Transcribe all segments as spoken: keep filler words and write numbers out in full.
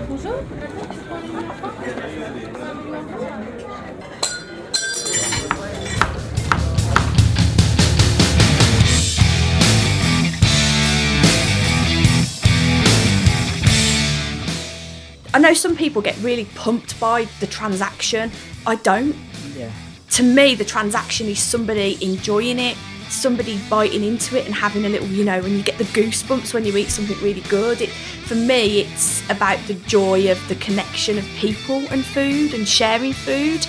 Bonjour. I know some people get really pumped by the transaction. I don't. Yeah. To me, the transaction is somebody enjoying it, somebody biting into it and having a little, you know, when you get the goosebumps when you eat something really good. It, for me, it's about the joy of the connection of people and food and sharing food.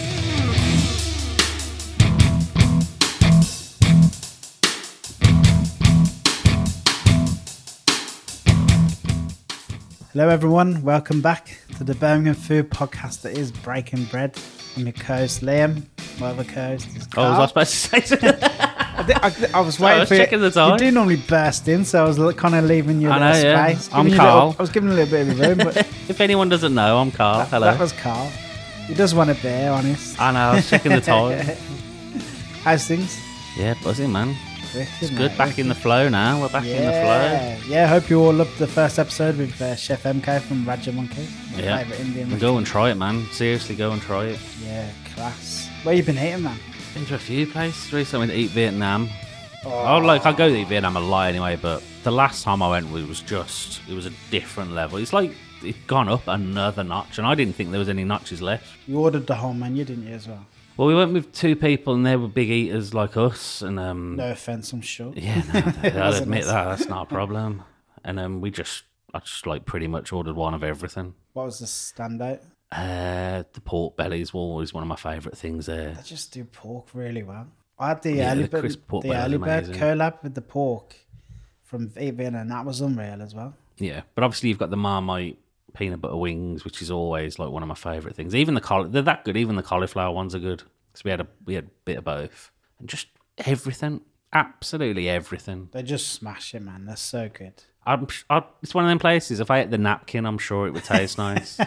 Hello everyone, welcome back to the Birmingham Food Podcast that is Breaking Bread. I'm your co-host Liam, my other co-host is Carl. Oh, was I supposed to say something? I, did, I, I was Sorry, waiting I was for checking you. the time. You do normally burst in, so I was kind of leaving you a I little know, yeah. space. I'm Giving you a Carl. little- I was giving a little bit of a room, but If anyone doesn't know, I'm Carl. that, Hello. that was Carl. He does want a beer, honest. I know, I was checking the time. How's things? Yeah, buzzing, man. Wicked, It's mate, good. Back wicked. in the flow now. We're back in the flow. Yeah, yeah. Hope you all loved the first episode with uh, Chef M K from Raja Monkey. My Yeah. favourite Indian. And go and try it, man. Seriously, go and try it. Yeah, class. Where you been eating, man? Been to a few places recently to eat Vietnam. Oh, like I go to eat Vietnam a lot anyway, but the last time I went, it was just it was a different level. It's like it's gone up another notch, and I didn't think there was any notches left. You ordered the whole menu, didn't you, as well? Well, we went with two people, and they were big eaters like us, and um, No offence, I'm sure. yeah, no, I'll wasn't admit us. that that's not a problem. And um, we just, I just like pretty much ordered one of everything. What was the standout? Uh, the pork bellies were always one of my favourite things there. They just do pork really well. I had the Yeah, early the bird, crisp pork the belly was early bird amazing. collab with the pork from Vietnam, and that was unreal as well. Yeah, but obviously you've got the Marmite peanut butter wings, which is always like one of my favourite things. Even the cauli- they're that good. Even the cauliflower ones are good. So we had a we had a bit of both, and just everything, absolutely everything. They just smash it, man. They're so good. I'm, I, it's one of them places. If I ate the napkin, I'm sure it would taste nice.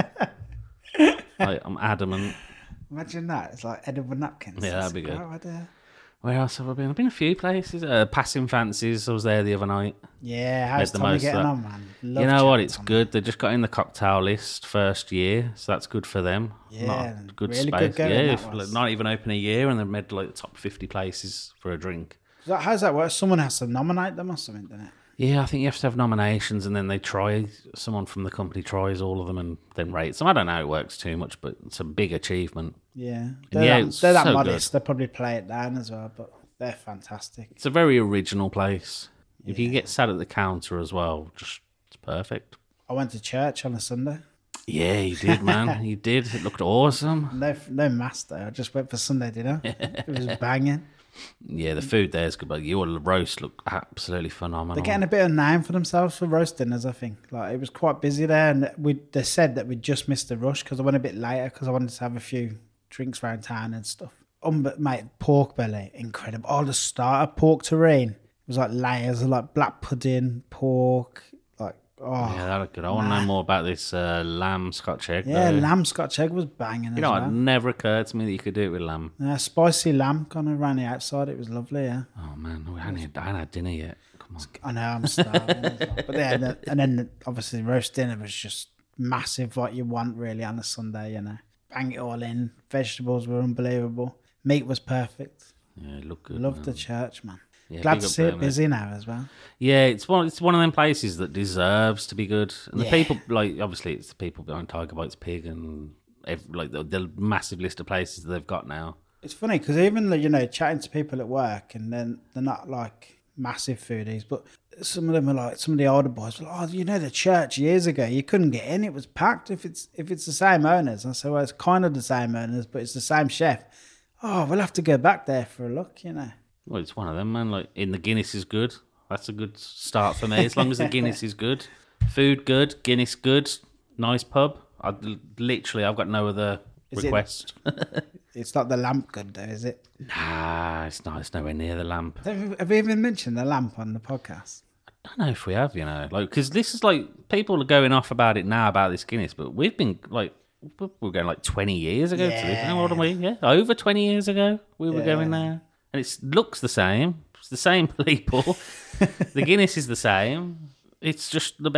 Like, I'm adamant. Imagine that. It's like edible napkins. Yeah, That's that'd be a good. great idea. Where else have I been? I've been a few places. Uh, Passing Fancies. I was there the other night. Yeah, how's the Tommy most of getting that. on, man? Love you know chatting what? to It's Tommy. good. They just got in the cocktail list first year, so that's good for them. Yeah, Not a good really space. good going yeah, that if, was. like, not even open a year, and they've made like the top fifty places for a drink. So how's that work? Someone has to nominate them or something, doesn't it? Yeah, I think you have to have nominations, and then they try. Someone from the company tries all of them, and then rates them. I don't know how it works too much, but it's a big achievement. Yeah. They're yeah, that, it's they're that so modest. They probably play it down as well, but they're fantastic. It's a very original place. If you get sat at the counter as well, just it's perfect. I went to church on a Sunday. Yeah, you did, man. You did. It looked awesome. No, no mass though. I just went for Sunday dinner. It was banging. Yeah, the food there is good, but your roast looked absolutely phenomenal. They're getting a bit of name for themselves for roast dinners, I think. Like it was quite busy there, and we they said that we just missed the rush because I went a bit later because I wanted to have a few drinks around town and stuff. Um, but mate, pork belly, incredible. Oh, the starter pork terrine. It was like layers of like black pudding, pork, like oh Yeah, that looked good. I want to know more about this uh, lamb Scotch egg. yeah, though. lamb Scotch egg was banging. You as know, well. it never occurred to me that you could do it with lamb. Yeah, spicy lamb kind of around the outside. It was lovely. Yeah. Oh man, we haven't had, I haven't had dinner yet. Come on. I know I'm starving, as well. But yeah, the, and then the, obviously the roast dinner was just massive, what you want really on a Sunday. You know, bang it all in. Vegetables were unbelievable. Meat was perfect. Yeah, it looked good. Loved man. the church, man. Yeah, Glad big to up see it them, busy now as well. Yeah, it's one. It's one of them places that deserves to be good. And the Yeah. people, like obviously, it's the people behind Tiger Bites Pig and ev like the, the massive list of places that they've got now. It's funny because even like, you know, chatting to people at work, and then they're not like massive foodies, but some of them are like some of the older boys. Were like, oh, you know, the church years ago, you couldn't get in; it was packed. If it's if it's the same owners, I said, well, it's kind of the same owners, but it's the same chef. Oh, we'll have to go back there for a look, you know. Well, it's one of them, man. Like in the Guinness is good. That's a good start for me. As long as the Guinness is good, food good, Guinness good, nice pub. I literally, I've got no other Is it- request. It's not the lamp good, though, is it? Nah, it's not. It's nowhere near the lamp. Have you have you even mentioned the lamp on the podcast? I don't know if we have, you know, like because this is like people are going off about it now about this Guinness, but we've been like we're going like twenty years ago to this. How old are we? Yeah, over twenty years ago we were Yeah. going there, and it looks the same. It's the same people. The Guinness is the same. It's just the best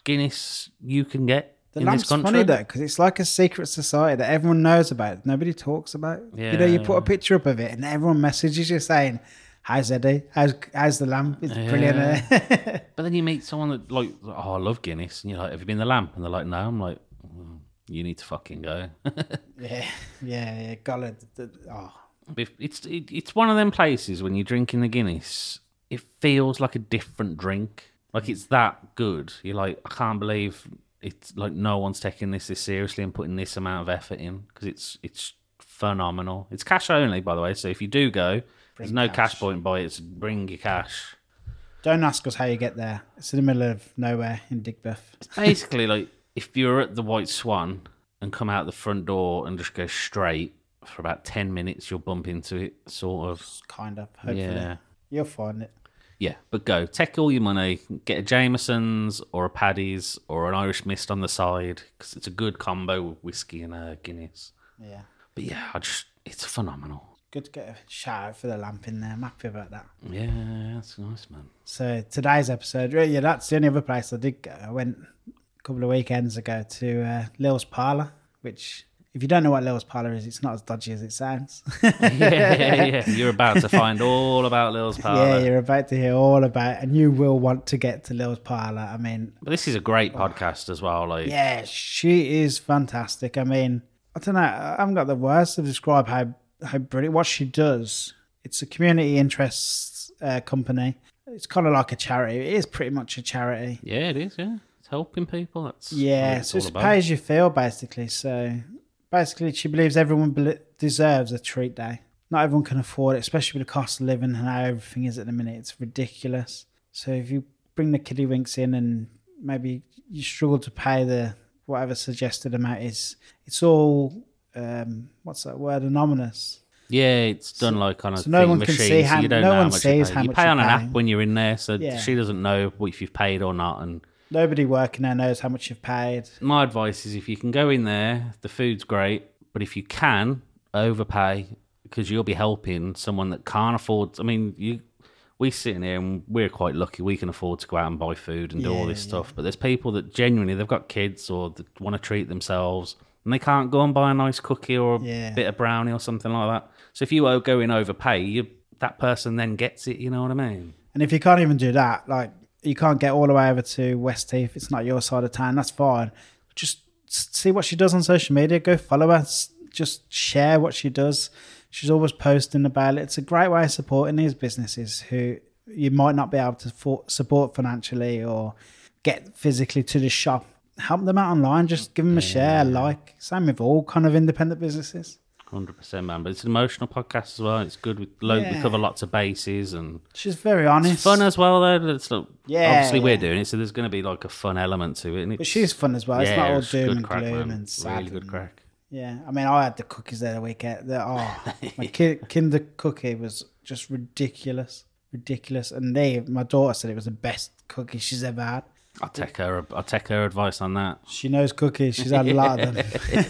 Guinness you can get The in lamp's this country. funny though, because it's like a secret society that everyone knows about. Nobody talks about. You know, you put a Yeah. picture up of it, and everyone messages you saying, "How's Eddie? How's how's the lamp? It's brilliant." But then you meet someone that like, oh, I love Guinness, and you're like, have you been to the Lamp? And they're like, no. I'm like, mm, you need to fucking go. yeah, yeah, yeah. Golly, the- the- oh, If- It's it, it's one of them places when you're drinking the Guinness, it feels like a different drink. Like it's that good. You're like, I can't believe it's like no one's taking this this seriously and putting this amount of effort in because it's it's phenomenal. It's cash only, by the way. So if you do go, there's no cash. cash. point by it. So bring your cash. don't ask us how you get there. It's in the middle of nowhere in Digbeth. It's basically like if you're at the White Swan and come out the front door and just go straight for about ten minutes, you'll bump into it, sort of. Kind of. Hopefully, Yeah. you'll find it. Yeah, but go. Take all your money. Get a Jameson's or a Paddy's or an Irish Mist on the side because it's a good combo with whiskey and a Guinness. Yeah, But yeah, I just it's phenomenal. good to get a shout out for the lamp in there. I'm happy about that. Yeah, that's nice, man. So today's episode, really, yeah, that's the only other place I did go. I went a couple of weekends ago to uh, Lil's Parlour, which, if you don't know what Lil's Parlour is, it's not as dodgy as it sounds. yeah, yeah, yeah. You're about to find all about Lil's Parlour. Yeah, you're about to hear all about, and you will want to get to Lil's Parlour. I mean, But this is a great podcast as well. Like, yeah, she is fantastic. I mean, I don't know, I haven't got the words to describe how how brilliant what she does. It's a community interests uh, company. It's kind of like a charity. It is pretty much a charity. yeah, it is. Yeah, it's helping people. That's Yeah, what it's so all it's about. pay as you feel, basically. So basically, she believes everyone bel deserves a treat day. Not everyone can afford it, especially with the cost of living and how everything is at the minute. It's ridiculous. So if you bring the kiddie winks in and maybe you struggle to pay the whatever suggested amount is, it's all um, what's that word? Anonymous. Yeah, it's done like on a so no thing one can machine, see so how- you don't no know how one much sees you pay. how You much pay you're on an paying. app when you're in there, so Yeah. she doesn't know if you've paid or not. And Nobody working there knows how much you've paid. my advice is if you can go in there, the food's great, but if you can, overpay because you'll be helping someone that can't afford. I mean, you we sit in here and we're quite lucky. We can afford to go out and buy food and do all Yeah, this yeah. stuff. But there's people that genuinely, they've got kids or they want to treat themselves and they can't go and buy a nice cookie or a Yeah. bit of brownie or something like that. So if you o- go in overpay, you that person then gets it, you know what I mean? And if you can't even do that, like you can't get all the way over to West Heath, it's not your side of town, that's fine. Just s- see what she does on social media, go follow her, s- just share what she does. She's always posting about it. It's a great way of supporting these businesses who you might not be able to for- support financially or get physically to the shop. Help them out online, just give them a share, like. Same with all kind of independent businesses. one hundred percent, man. But it's an emotional podcast as well. It's good. We, lo- we Yeah. cover lots of bases and She's very honest. it's fun as well, though. It's like, Yeah, obviously, we're yeah. doing it, so there's going to be like a fun element to it. And But it's, she's fun as well. It's yeah, not all it's doom good and crack, gloom man. and sad. Really good and- crack. Yeah, I mean, I had the cookies there the weekend. The, oh, my ki- Kinder cookie was just ridiculous, ridiculous. And they, my daughter said it was the best cookie she's ever had. I'll take her. I'll take her advice on that. She knows cookies. She's had a lot of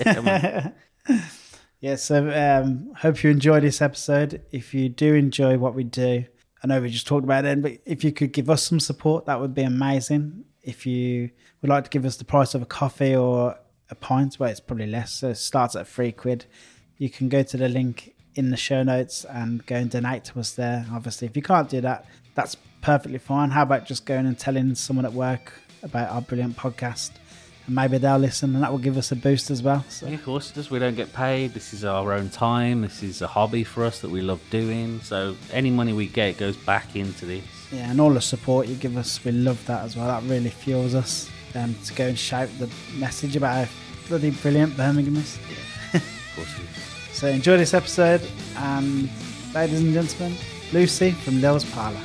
them. Yeah, so um, hope you enjoy this episode. If you do enjoy what we do, I know we just talked about it, but if you could give us some support, that would be amazing. If you would like to give us the price of a coffee or a pint, well, it's probably less, so it starts at three quid. You can go to the link in the show notes and go and donate to us there. Obviously, if you can't do that, that's perfectly fine. How about just going and telling someone at work about our brilliant podcast? And maybe they'll listen and that will give us a boost as well. So Yeah, of course it does. We don't get paid. This is our own time. This is a hobby for us that we love doing. So any money we get goes back into this. yeah, and all the support you give us, we love that as well. That really fuels us um, to go and shout the message about how bloody brilliant Birmingham is. Of course it is. So enjoy this episode, and ladies and gentlemen, Lucy from Lil's Parlour.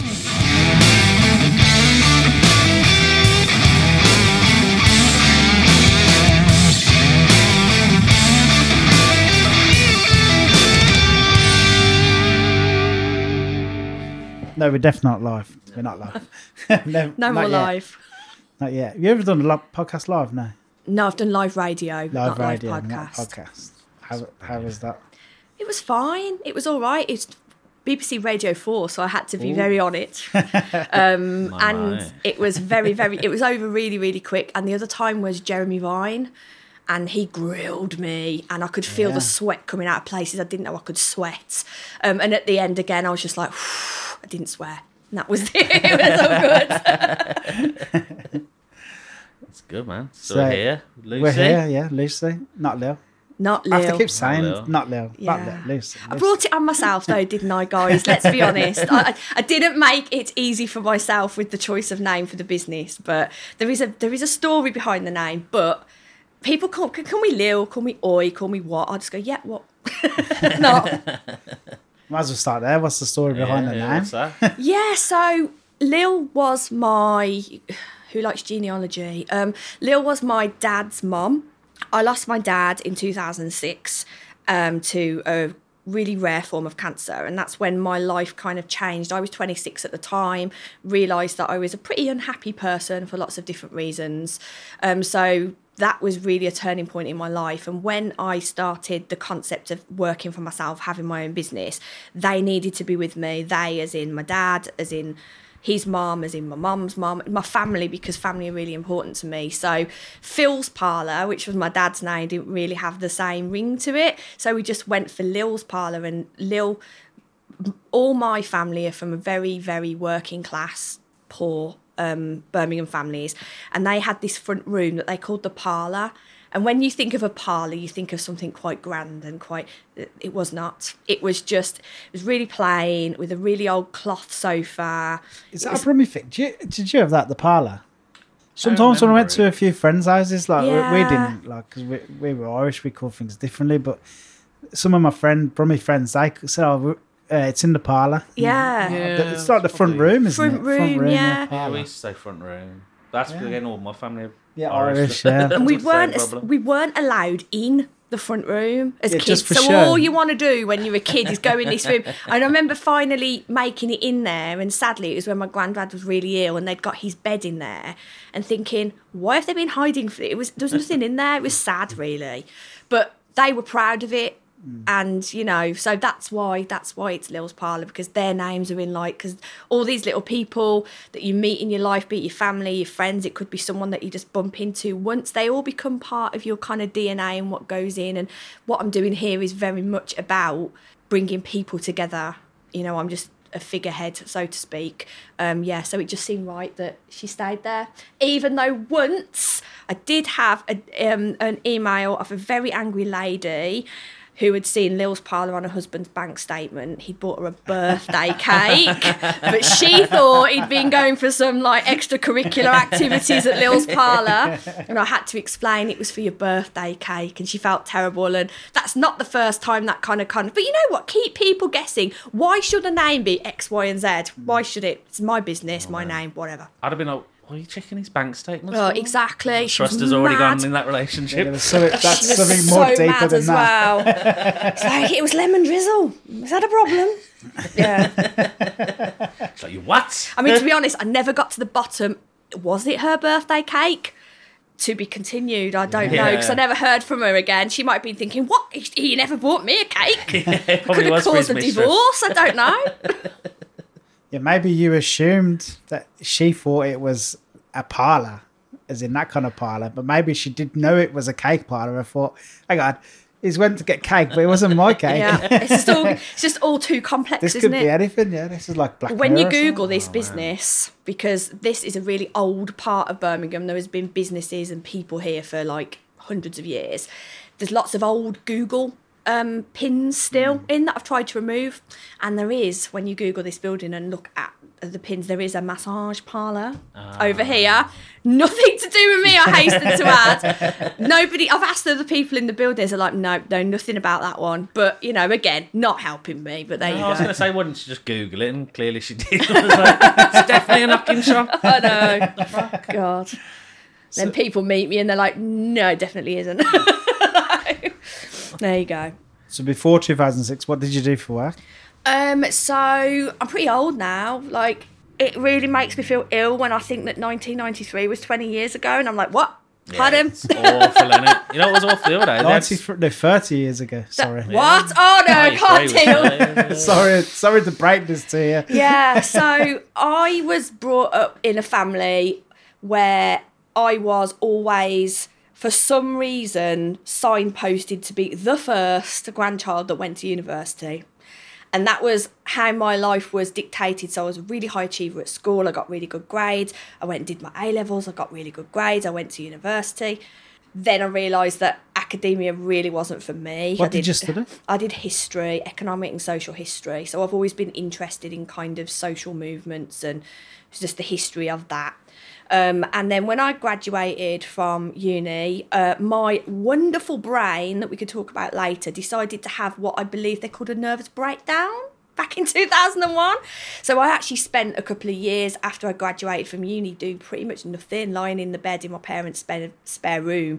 No, we're definitely not live. We're not live. no, No more not yet. live. Not yet. Have you ever done a lo- podcast live? No. No, I've done live radio, Live not radio, live not podcast. podcast. How, how was that? It was fine. It was all right. It's B B C Radio four, so I had to be Ooh. very on it. Um, My, and my. it was very, very, it was over really, really quick. And the other time was Jeremy Vine, and he grilled me, and I could feel Yeah. the sweat coming out of places I didn't know I could sweat. Um, and at the end again, I was just like, I didn't swear. And that was it. It was all good. That's good, man. So, So, here, Lucy. We're here, yeah, Lucy. Not Lil. Not I have to Lil. keep saying Lil. not Lil. Not Yeah. Lil. Lucy. I Lucy. brought it on myself though, didn't I, guys? Let's be honest. I, I- I didn't make it easy for myself with the choice of name for the business, but there is a there is a story behind the name. But people call can call me Lil, call me Oi, call me what? I just go, yeah, what? No. Might as well start there. What's the story behind yeah, the yeah, name? what's that? Yeah, so Lil was my who likes genealogy. Um, Lil was my dad's mum. I lost my dad in two thousand six um, to a really rare form of cancer, and that's when my life kind of changed. I was twenty-six at the time, realised that I was a pretty unhappy person for lots of different reasons. Um, so that was really a turning point in my life. And when I started the concept of working for myself, having my own business, they needed to be with me. They, as in my dad, as in his mum, as in my mum's mum, my family, because family are really important to me. So Phil's Parlour, which was my dad's name, didn't really have the same ring to it. So we just went for Lil's Parlour. And Lil, all my family are from a very, very working class, poor um, Birmingham families. And they had this front room that they called the parlour. And when you think of a parlour, you think of something quite grand and quite... It was not. It was just... It was really plain, with a really old cloth sofa. Is It that was- a Brummie thing? Did you, did you have that at the parlour? Sometimes when I went to remember a few friends' houses, like we, we Yeah. didn't, like, because we, we were Irish, we called things differently. But some of my friend, Brummie friends, they said, "Oh, uh, it's in the parlour." Yeah. Yeah. It's like the front probably- room, isn't Front it? room, yeah. Yeah, parlour. we used to say front room. That's again all my family. are Yeah, Irish. Irish, yeah. And we Same weren't problem. we weren't allowed in the front room as Yeah, kids. just for So show. all you want to do when you're a kid is go in this room. And I remember finally making it in there, and sadly it was when my granddad was really ill and they'd got his bed in there, and thinking, why have they been hiding for it? It was there was nothing in there. It was sad, really. But they were proud of it. And you know, so that's why that's why it's Lil's Parlour, because their names are in, like, because all these little people that you meet in your life, be it your family, your friends, it could be someone that you just bump into, once they all become part of your kind of D N A and what goes in. And what I'm doing here is very much about bringing people together. You know, I'm just a figurehead, so to speak. Um, yeah, so it just seemed right that she stayed there, even though once I did have a, um, an email of a very angry lady who had seen Lil's Parlour on her husband's bank statement. He'd bought her a birthday cake, but she thought he'd been going for some like extracurricular activities at Lil's Parlour, and I had to explain it was for your birthday cake, and she felt terrible. And that's not the first time that kind of kind of. But you know what? Keep people guessing. Why should a name be X, Y, and Z? Why should it? It's my business, my name, whatever. I'd have been like, why are you checking his bank statements? Oh, for? exactly. She Trust was has already mad. gone in that relationship. There was something, that's She was something more so deeper mad than as that. well. It's like, it was lemon drizzle. Is that a problem? Yeah. It's like, you what? I mean, to be honest, I never got to the bottom. Was it her birthday cake? To be continued. I don't know, because I Yeah. never heard from her again. She might have been thinking, what? He, he never bought me a cake. Yeah, Could probably have was for his caused a mistress. divorce. I don't know. Yeah, maybe you assumed that she thought it was a parlour, as in that kind of parlour, but maybe she did know it was a cake parlour. I thought, hang on, he's went to get cake, but it wasn't my cake. Yeah, it's just all, it's just all too complex, This isn't could it? be anything, yeah. This is like Black When you Mirror or something. Google this business, because this is a really old part of Birmingham, there has been businesses and people here for like hundreds of years. There's lots of old Google um, pins still Mm. in that I've tried to remove. And there is, when you Google this building and look at the pins, there is a massage parlour Ah. over here. Nothing to do with me, I hasten to add. Nobody, I've asked other people in the building, they're like, no, no, nothing about that one. But, you know, again, not helping me, but there you I was go. going to say, why didn't she just Google it? And clearly she did. I was like, it's definitely a knocking shop. I know. God. Then people meet me and they're like, no, definitely isn't. There you go. So before two thousand six, what did you do for work? Um, so I'm pretty old now. Like, it really makes me feel ill when I think that nineteen ninety-three was twenty years ago, and I'm like, what? Yeah, Pardon? it's awful, isn't it? You know what was awful the other day? They had- ninety, no, thirty years ago. Sorry. What? Oh no, I can't ninety-three deal. was- Sorry, sorry to break this to you. Yeah, so I was brought up in a family where I was always, for some reason, signposted to be the first grandchild that went to university. And that was how my life was dictated. So I was a really high achiever at school. I got really good grades. I went and did my A-levels. I got really good grades. I went to university. Then I realised that academia really wasn't for me. What I did you study? I did history, economic and social history. So I've always been interested in kind of social movements and just the history of that. Um, and then when I graduated from uni, uh, my wonderful brain, that we could talk about later, decided to have what I believe they called a nervous breakdown back in two thousand one. So I actually spent a couple of years after I graduated from uni doing pretty much nothing, lying in the bed in my parents' spare, spare room,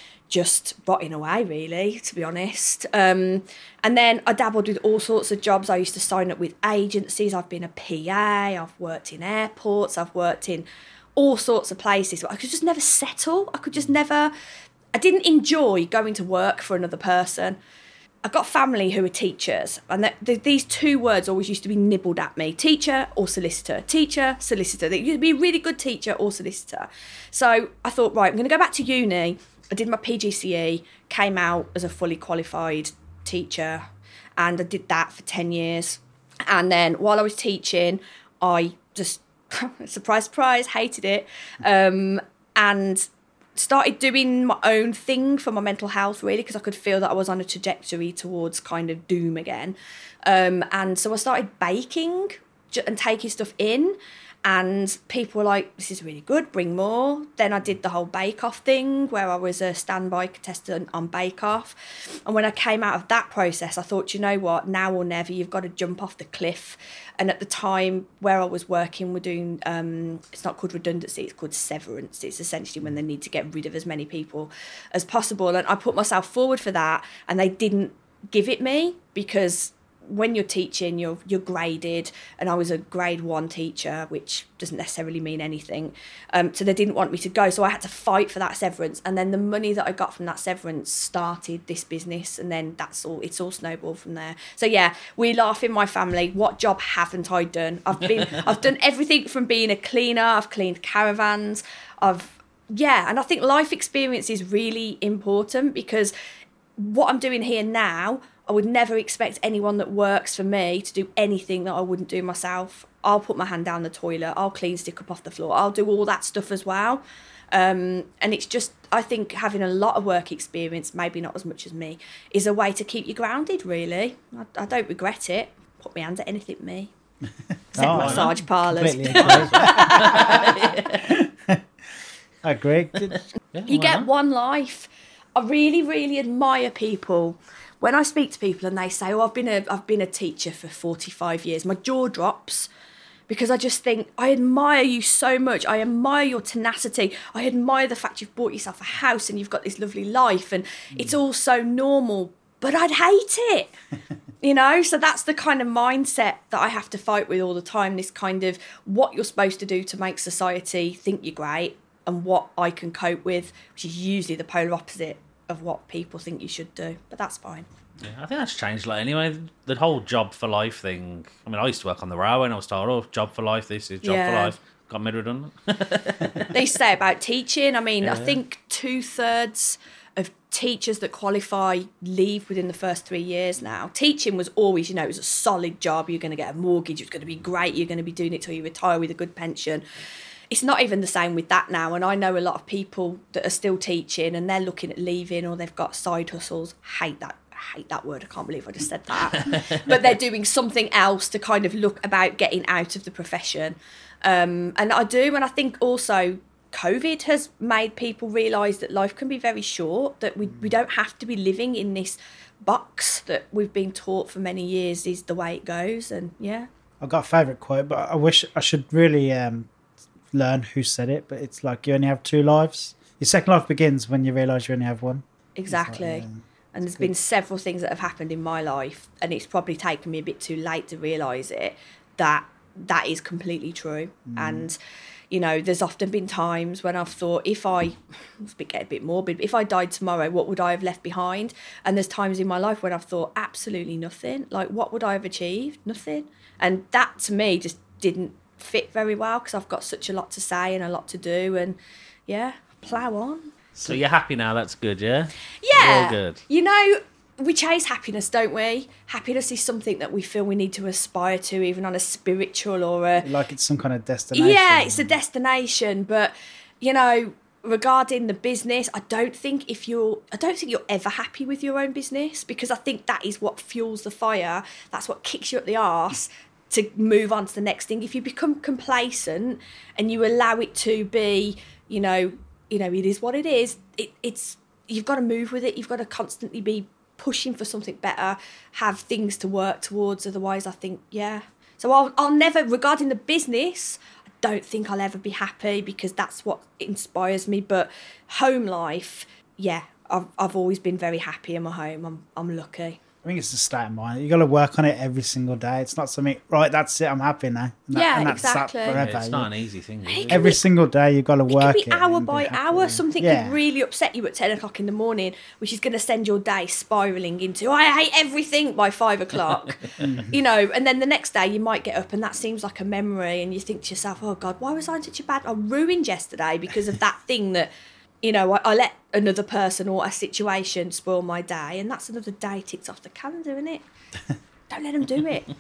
just rotting away, really, to be honest. Um, and then I dabbled with all sorts of jobs. I used to sign up with agencies. I've been a P A. I've worked in airports. I've worked in all sorts of places. But I could just never settle. I could just never... I didn't enjoy going to work for another person. I've got family who are teachers, and th- th- these two words always used to be nibbled at me: teacher or solicitor. Teacher, solicitor. They used to be a really good teacher or solicitor. So I thought, right, I'm going to go back to uni. I did my P G C E, came out as a fully qualified teacher, and I did that for ten years. And then while I was teaching, I just, surprise, surprise, hated it, um, and started doing my own thing for my mental health, really, because I could feel that I was on a trajectory towards kind of doom again. Um, and so I started baking and taking stuff in, and people were like, this is really good, bring more. Then I did the whole Bake Off thing where I was a standby contestant on Bake Off. And when I came out of that process, I thought, you know what, now or never, you've got to jump off the cliff. And at the time where I was working, we're doing, um, it's not called redundancy, it's called severance. It's essentially when they need to get rid of as many people as possible. And I put myself forward for that, and they didn't give it me, because when you're teaching, you're you're graded, and I was a grade one teacher, which doesn't necessarily mean anything. Um, so they didn't want me to go, so I had to fight for that severance. And then the money that I got from that severance started this business, and then that's all. It's all snowballed from there. So yeah, we laugh in my family. What job haven't I done? I've been, I've done everything from being a cleaner. I've cleaned caravans. I've yeah, and I think life experience is really important, because what I'm doing here now, I would never expect anyone that works for me to do anything that I wouldn't do myself. I'll put my hand down the toilet, I'll clean stick up off the floor, I'll do all that stuff as well. Um, and it's just, I think having a lot of work experience, maybe not as much as me, is a way to keep you grounded, really. I, I don't regret it. Put my hand at anything, me. Except Oh, massage parlours. Completely agree. I agree. Yeah, You why get not? one life. I really, really admire people. When I speak to people and they say, oh, I've been a I've been a teacher for forty-five years, my jaw drops, because I just think, I admire you so much. I admire your tenacity. I admire the fact you've bought yourself a house and you've got this lovely life, and it's all so normal, but I'd hate it. You know, so that's the kind of mindset that I have to fight with all the time, this kind of what you're supposed to do to make society think you're great, and what I can cope with, which is usually the polar opposite of what people think you should do. But that's fine. Yeah, I think that's changed a lot anyway. The whole job for life thing. I mean, I used to work on the railway, and I was told, oh, job for life, this is job for Yeah. life. Got made redundant. They used to say about teaching. I mean, I Yeah. think two thirds of teachers that qualify leave within the first three years now. Teaching was always, you know, it was a solid job. You're going to get a mortgage. It's going to be great. You're going to be doing it till you retire with a good pension. It's not even the same with that now. And I know a lot of people that are still teaching and they're looking at leaving, or they've got side hustles. Hate that. I hate that word. I can't believe I just said that. But they're doing something else to kind of look about getting out of the profession. Um, and I do. And I think also COVID has made people realise that life can be very short, that we, we don't have to be living in this box that we've been taught for many years is the way it goes. And yeah. I've got a favourite quote, but I wish I should really um, learn who said it. But it's like, you only have two lives. Your second life begins when you realise you only have one. Exactly. Like, yeah, and there's been several things that have happened in my life, and it's probably taken me a bit too late to realise it, that that is completely true. Mm. And You know, there's often been times when I've thought, if I, it's a bit, get a bit morbid, but if I died tomorrow, what would I have left behind? And there's times in my life when I've thought, absolutely nothing. Like, what would I have achieved? Nothing. And that, to me, just didn't fit very well because I've got such a lot to say and a lot to do. And, yeah, plough on. So you're happy now? That's good, yeah? Yeah. All good. You know, we chase happiness, don't we? Happiness is something that we feel we need to aspire to, even on a spiritual or a... Like it's some kind of destination. Yeah, it's a destination. But, you know, regarding the business, I don't think if you're... I don't think you're ever happy with your own business, because I think that is what fuels the fire. That's what kicks you up the arse to move on to the next thing. If you become complacent and you allow it to be, you know, you know, it is what it is, it, it's... You've got to move with it. You've got to constantly be pushing for something better, have things to work towards. Otherwise, I think, yeah. So I'll, I'll never, regarding the business, I don't think I'll ever be happy because that's what inspires me. But home life, yeah, I've, I've always been very happy in my home. I'm, I'm lucky. I think it's a state of mind. You got to work on it every single day. It's not something, right, that's it, I'm happy now. And that, Yeah, and that's exactly. That forever. Yeah, it's not an easy thing. Is it? Every single day you've got to It work could it. be hour and by be happy. hour. Something Yeah. could really upset you at ten o'clock in the morning, which is going to send your day spiralling into, I hate everything by five o'clock. You know, and then the next day you might get up and that seems like a memory and you think to yourself, oh God, why was I such a bad... I ruined yesterday because of that thing that, you know, I, I let another person or a situation spoil my day, and that's another day ticked off the calendar, isn't it? Don't let them do it.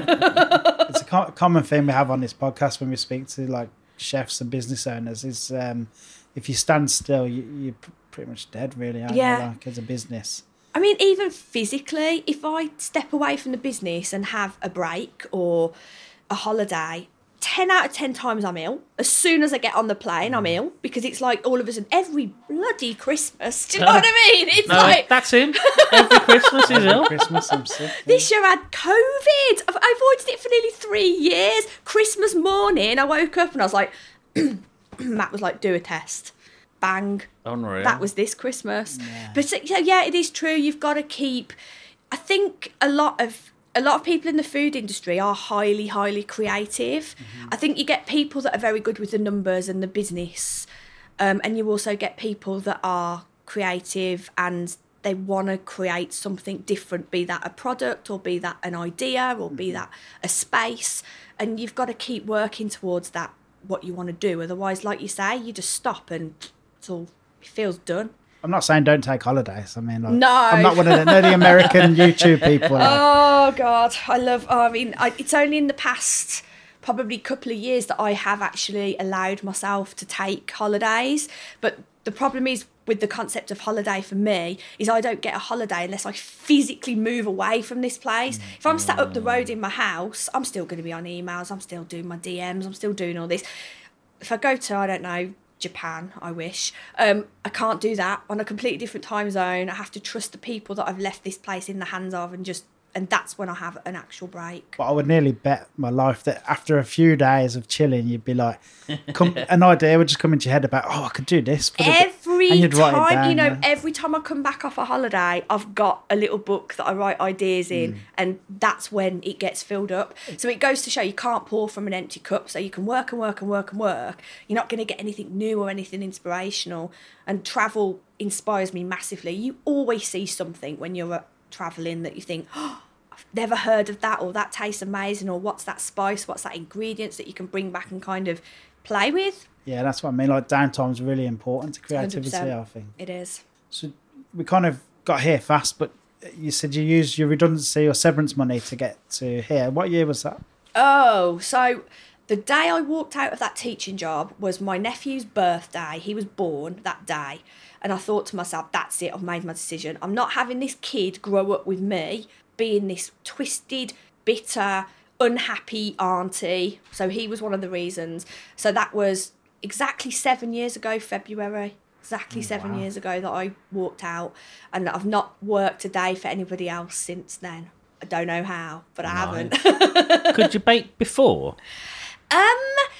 It's a co- common thing we have on this podcast when we speak to like chefs and business owners is um, if you stand still, you, you're p- pretty much dead, really, aren't Yeah. you, like, as a business? I mean, even physically, if I step away from the business and have a break or a holiday, ten out of ten times I'm ill. As soon as I get on the plane, I'm ill because it's like all of a sudden every bloody Christmas. Do you know what I mean? It's No, like that's him. Every Christmas is ill. Christmas, I'm sick. this year I had COVID. I've I avoided it for nearly three years. Christmas morning, I woke up and I was like, Matt was like, do a test. Bang. Unreal. That was this Christmas. But so, yeah, yeah, it is true. You've got to keep. I think a lot of a lot of people in the food industry are highly, highly creative. Mm-hmm. I think you get people that are very good with the numbers and the business, um, and you also get people that are creative and they want to create something different, be that a product or be that an idea or be that a space, and you've got to keep working towards that, what you want to do. Otherwise, like you say, you just stop and it's all, it feels done. I'm not saying don't take holidays. I mean, like, No. I'm not one of the, no, the American YouTube people. Like, Oh God, I love. Oh, I mean, I, it's only in the past probably couple of years that I have actually allowed myself to take holidays. But the problem is with the concept of holiday for me is I don't get a holiday unless I physically move away from this place. Mm. If I'm sat up the road in my house, I'm still going to be on emails. I'm still doing my D Ms. I'm still doing all this. If I go to, I don't know, Japan, I wish. Um, I can't do that on a completely different time zone. I have to trust the people that I've left this place in the hands of, and just and that's when I have an actual break. but I would nearly bet my life that after a few days of chilling, you'd be like, come, an idea would just come into your head about, oh, I could do this. for the bit," Every and you'd write it time, down, you know, yeah. every time I come back off a holiday, I've got a little book that I write ideas in, mm. and that's when it gets filled up. So it goes to show you can't pour from an empty cup. So you can work and work and work and work. You're not going to get anything new or anything inspirational. And travel inspires me massively. You always see something when you're uh, traveling that you think, oh, I've never heard of that, or that tastes amazing, or what's that spice, what's that ingredients that you can bring back and kind of play with. Yeah, that's what I mean. Like, downtime is really important to creativity, one hundred percent. I think. It is. So we kind of got here fast, but you said you used your redundancy or severance money to get to here. What year was that? Oh, so the day I walked out of that teaching job was my nephew's birthday. He was born that day. And I thought to myself, that's it, I've made my decision. I'm not having this kid grow up with me being this twisted, bitter, unhappy auntie. So he was one of the reasons. So that was exactly seven years ago, February. Exactly seven Wow. years ago that I walked out. And I've not worked a day for anybody else since then. I don't know how, but I Right. haven't. Could you bake before? Um,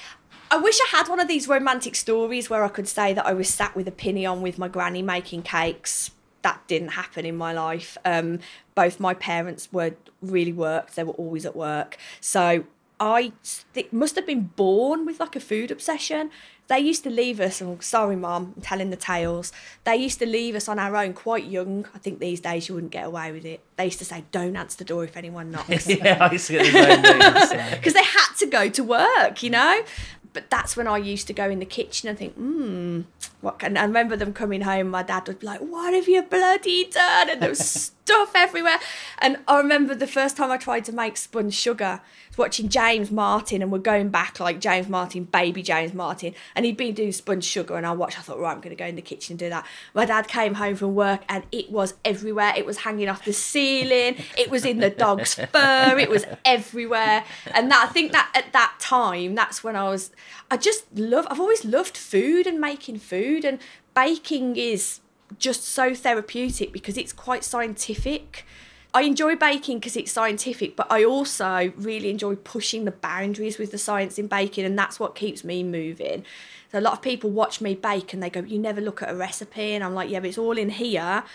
I wish I had one of these romantic stories where I could say that I was sat with a pinny on with my granny making cakes. That didn't happen in my life. Um, both my parents were really worked. They were always at work. So I th- must have been born with like a food obsession. They used to leave us, oh, sorry mum, I'm telling the tales. They used to leave us on our own quite young. I think these days you wouldn't get away with it. They used to say, don't answer the door if anyone knocks. Yeah, I used to get the same thing. Because they had to go to work, you know? But that's when I used to go in the kitchen and think, hmm, what can... I remember them coming home, my dad would be like, what have you bloody done? And there was stuff everywhere. And I remember the first time I tried to make sponge sugar, I was watching James Martin, and we're going back like James Martin, baby James Martin, and he'd been doing sponge sugar, and I watched, I thought, right, I'm going to go in the kitchen and do that. My dad came home from work, and it was everywhere. It was hanging off the ceiling. It was in the dog's fur. It was everywhere. And that, I think that at that time, that's when I was... I just love, I've always loved food and making food, and baking is just so therapeutic because it's quite scientific. I enjoy baking because it's scientific, but I also really enjoy pushing the boundaries with the science in baking, and that's what keeps me moving. So a lot of people watch me bake and they go, you never look at a recipe, and I'm like, yeah, but it's all in here.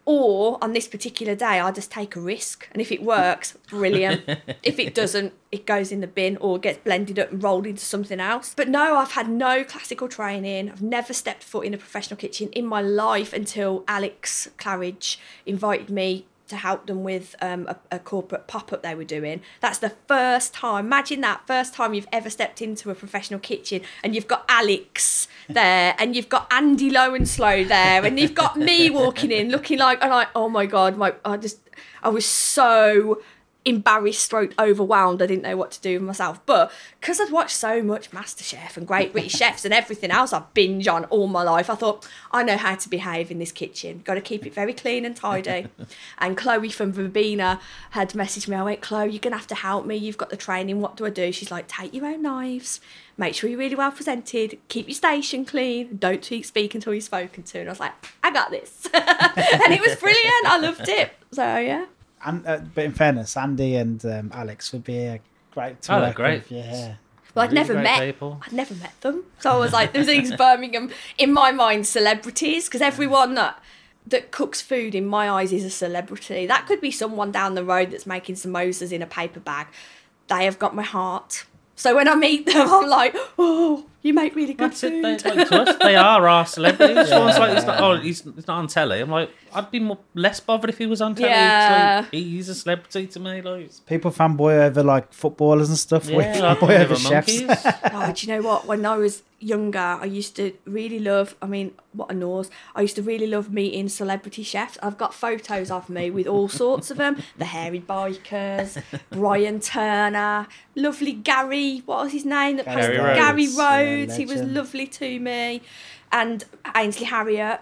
Or on this particular day, I just take a risk. And if it works, brilliant. If it doesn't, it goes in the bin or gets blended up and rolled into something else. But no, I've had no classical training. I've never stepped foot in a professional kitchen in my life until Alex Claridge invited me to help them with um, a, a corporate pop-up they were doing. That's the first time, imagine that, first time you've ever stepped into a professional kitchen, and you've got Alex there, and you've got Andy Lowenslow there, and you've got me walking in looking like, and I, oh my God, my, I just, I was so embarrassed stroke overwhelmed. I didn't know what to do with myself. But because I'd watched so much MasterChef and Great British Chefs and everything else I've binge on all my life, I thought, I know how to behave in this kitchen. Got to keep it very clean and tidy. And Chloe from Verbena had messaged me. I went, Chloe, you're going to have to help me. You've got the training. What do I do? She's like, take your own knives. Make sure you're really well presented. Keep your station clean. Don't speak until you're spoken to. And I was like, I got this. And it was brilliant. I loved it. So, yeah. And, uh, but in fairness, Andy and um, Alex would be uh, great to Oh, they're work great. with. Yeah. Well, I'd Really never great met. people. I'd never met them, so I was like, there's these Birmingham in my mind celebrities, because everyone that that cooks food in my eyes is a celebrity. That could be someone down the road that's making samosas in a paper bag. They have got my heart. So when I meet them, I'm like, oh, you make really good That's food. it. They, like, to us, they are our celebrities. Someone's like, it's not, oh, he's, he's not on telly. I'm like, I'd be more, less bothered if he was on telly. Yeah. It's like, he's a celebrity to me. Like, People fanboy over like footballers and stuff. We yeah, like, fanboy over over chefs. monkeys. Oh, do you know what? When I was younger, I used to really love, I mean, what a nose. I used to really love meeting celebrity chefs. I've got photos of me with all sorts of them. The Hairy Bikers, Brian Turner, lovely Gary, what was his name? That Gary posted- Rhodes. Gary Yeah, Rhodes. He was legend. lovely to me. And Ainsley Harriott.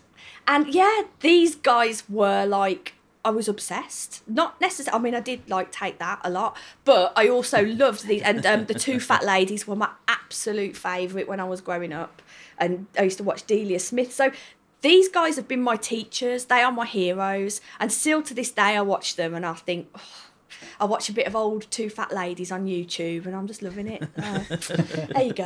And yeah, these guys were like, I was obsessed. Not necessarily, I mean, I did like take that a lot, but I also loved these. And um, the Two Fat Ladies were my absolute favourite when I was growing up. And I used to watch Delia Smith. So these guys have been my teachers. They are my heroes. And still to this day, I watch them and I think, oh, I watch a bit of old Two Fat Ladies on YouTube and I'm just loving it. Uh, there you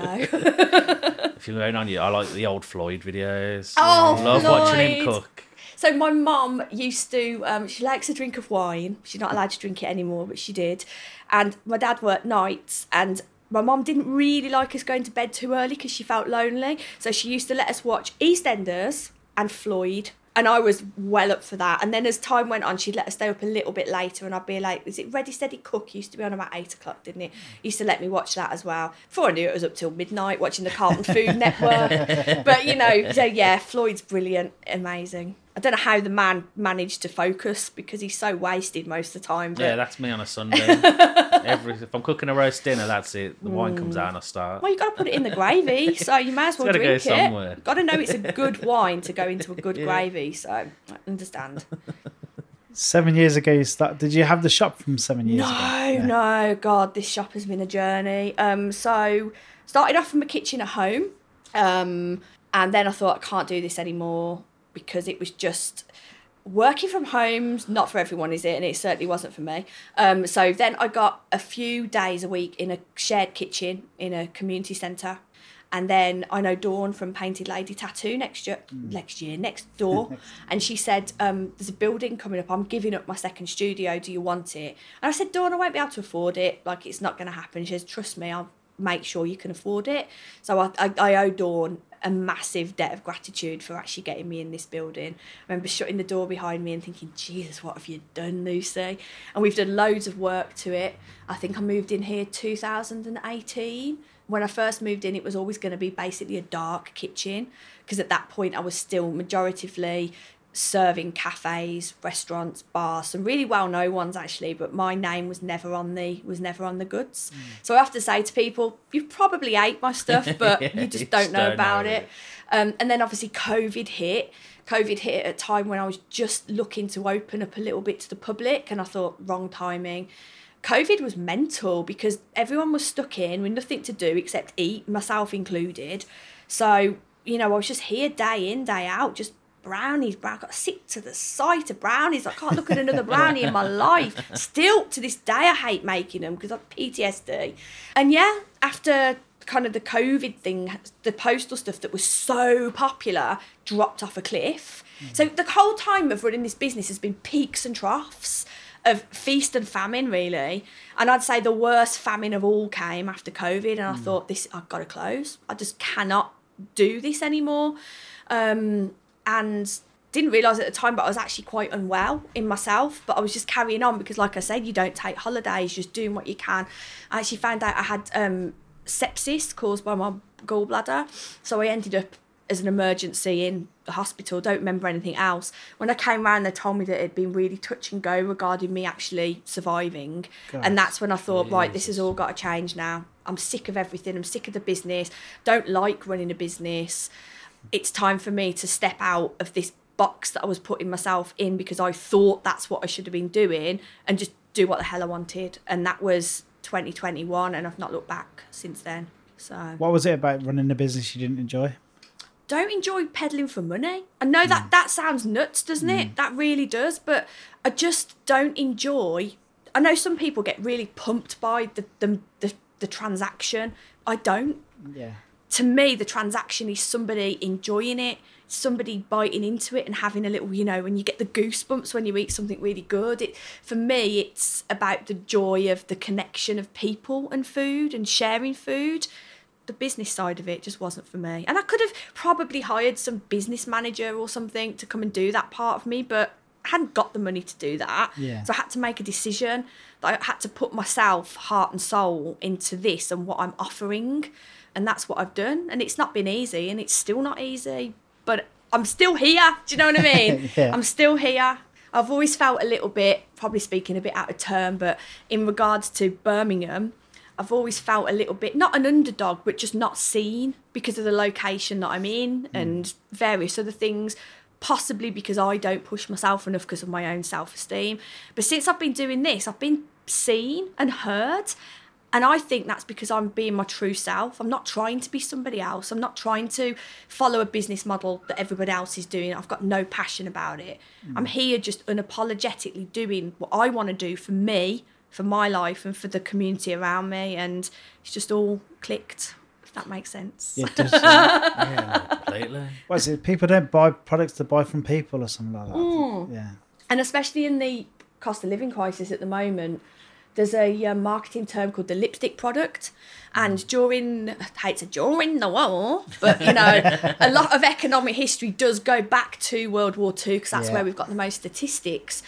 go. If you're going on, you, I like the old Floyd videos. Oh, I love watching him Floyd. cook. So my mum used to, um, she likes a drink of wine. She's not allowed to drink it anymore, but she did. And my dad worked nights and my mum didn't really like us going to bed too early because she felt lonely. So she used to let us watch EastEnders and Floyd. And I was well up for that. And then as time went on, she'd let us stay up a little bit later and I'd be like, is it Ready, Steady, Cook? Used to be on about eight o'clock, didn't it? Used to let me watch that as well. Before I knew it, it was up till midnight watching the Carlton Food Network. But, you know, so yeah, Floyd's brilliant, amazing. I don't know how the man managed to focus because he's so wasted most of the time. But Yeah, that's me on a Sunday. Every if I'm cooking a roast dinner, that's it. The wine comes out and I start. well, you got to put it in the gravy, so you may as well gotta drink go somewhere. it. Got to know it's a good wine to go into a good gravy, so I understand. Seven years ago, you start. Did you have the shop from seven years No, ago? no, God, this shop has been a journey. Um, so started off from a kitchen at home, um, and then I thought I can't do this anymore because it was just working from home's not for everyone, is it? And it certainly wasn't for me. Um, so then I got a few days a week in a shared kitchen in a community centre. And then I know Dawn from Painted Lady Tattoo next year, mm. next year, next door. And she said, um, there's a building coming up. I'm giving up my second studio. Do you want it? And I said, Dawn, I won't be able to afford it. Like, it's not going to happen. She says, trust me, I'll make sure you can afford it. So I, I, I owe Dawn a massive debt of gratitude for actually getting me in this building. I remember shutting the door behind me and thinking, Jesus, what have you done, Lucy? And we've done loads of work to it. I think I moved in here two thousand eighteen. When I first moved in, it was always going to be basically a dark kitchen, because at that point I was still majoritively serving cafes, restaurants, bars, some really well-known ones actually, but my name was never on the was never on the goods. Mm. So I have to say to people, you've probably ate my stuff, but yeah, you just don't know don't about know it. it. Um, and then obviously COVID hit. COVID hit at a time when I was just looking to open up a little bit to the public, and I thought, wrong timing. COVID was mental because everyone was stuck in with nothing to do except eat, myself included. So, you know, I was just here day in, day out, just brownies. I got sick to the sight of brownies. I can't look at another brownie in my life. Still, to this day, I hate making them because I've P T S D. And yeah, after kind of the COVID thing, the postal stuff that was so popular dropped off a cliff. Mm. So the whole time of running this business has been peaks and troughs of feast and famine, really. And I'd say the worst famine of all came after COVID, and I mm. thought, this, I've got to close. I just cannot do this anymore. Um, and didn't realise at the time, but I was actually quite unwell in myself, but I was just carrying on because, like I said, you don't take holidays, just doing what you can. I actually found out I had um, sepsis caused by my gallbladder, so I ended up as an emergency in the hospital. Don't remember anything else. When I came round, they told me that it had been really touch and go regarding me actually surviving. God. And that's when I thought, Jesus. Right, this has all got to change now. I'm sick of everything. I'm sick of the business. Don't like running a business. It's time for me to step out of this box that I was putting myself in because I thought that's what I should have been doing, and just do what the hell I wanted. And that was twenty twenty-one, and I've not looked back since then. So what was it about running a business you didn't enjoy? Don't enjoy peddling for money. I know that mm. that sounds nuts, doesn't mm. it? That really does. But I just don't enjoy. I know some people get really pumped by the the the, the transaction. I don't. Yeah. To me, the transaction is somebody enjoying it, somebody biting into it and having a little, you know, when you get the goosebumps when you eat something really good. It, for me, it's about the joy of the connection of people and food and sharing food. The business side of it just wasn't for me. And I could have probably hired some business manager or something to come and do that part of me, but I hadn't got the money to do that. Yeah. So I had to make a decision that I had to put myself, heart and soul into this and what I'm offering. And that's what I've done. And it's not been easy, and it's still not easy, but I'm still here. Do you know what I mean? Yeah. I'm still here. I've always felt a little bit, probably speaking a bit out of turn, but in regards to Birmingham, I've always felt a little bit, not an underdog, but just not seen because of the location that I'm in mm. and various other things, possibly because I don't push myself enough because of my own self-esteem. But since I've been doing this, I've been seen and heard. And I think that's because I'm being my true self. I'm not trying to be somebody else. I'm not trying to follow a business model that everybody else is doing. I've got no passion about it. Mm. I'm here just unapologetically doing what I want to do for me, for my life and for the community around me, and it's just all clicked, if that makes sense. Yeah, it does. Yeah, yeah completely. What is it? People don't buy products to buy from people or something like that. Mm. Yeah. And especially in the cost of living crisis at the moment, there's a uh, marketing term called the lipstick product. And during, I hate to say during the war, but, you know, a lot of economic history does go back to World War Two because that's yeah. where we've got the most statistics.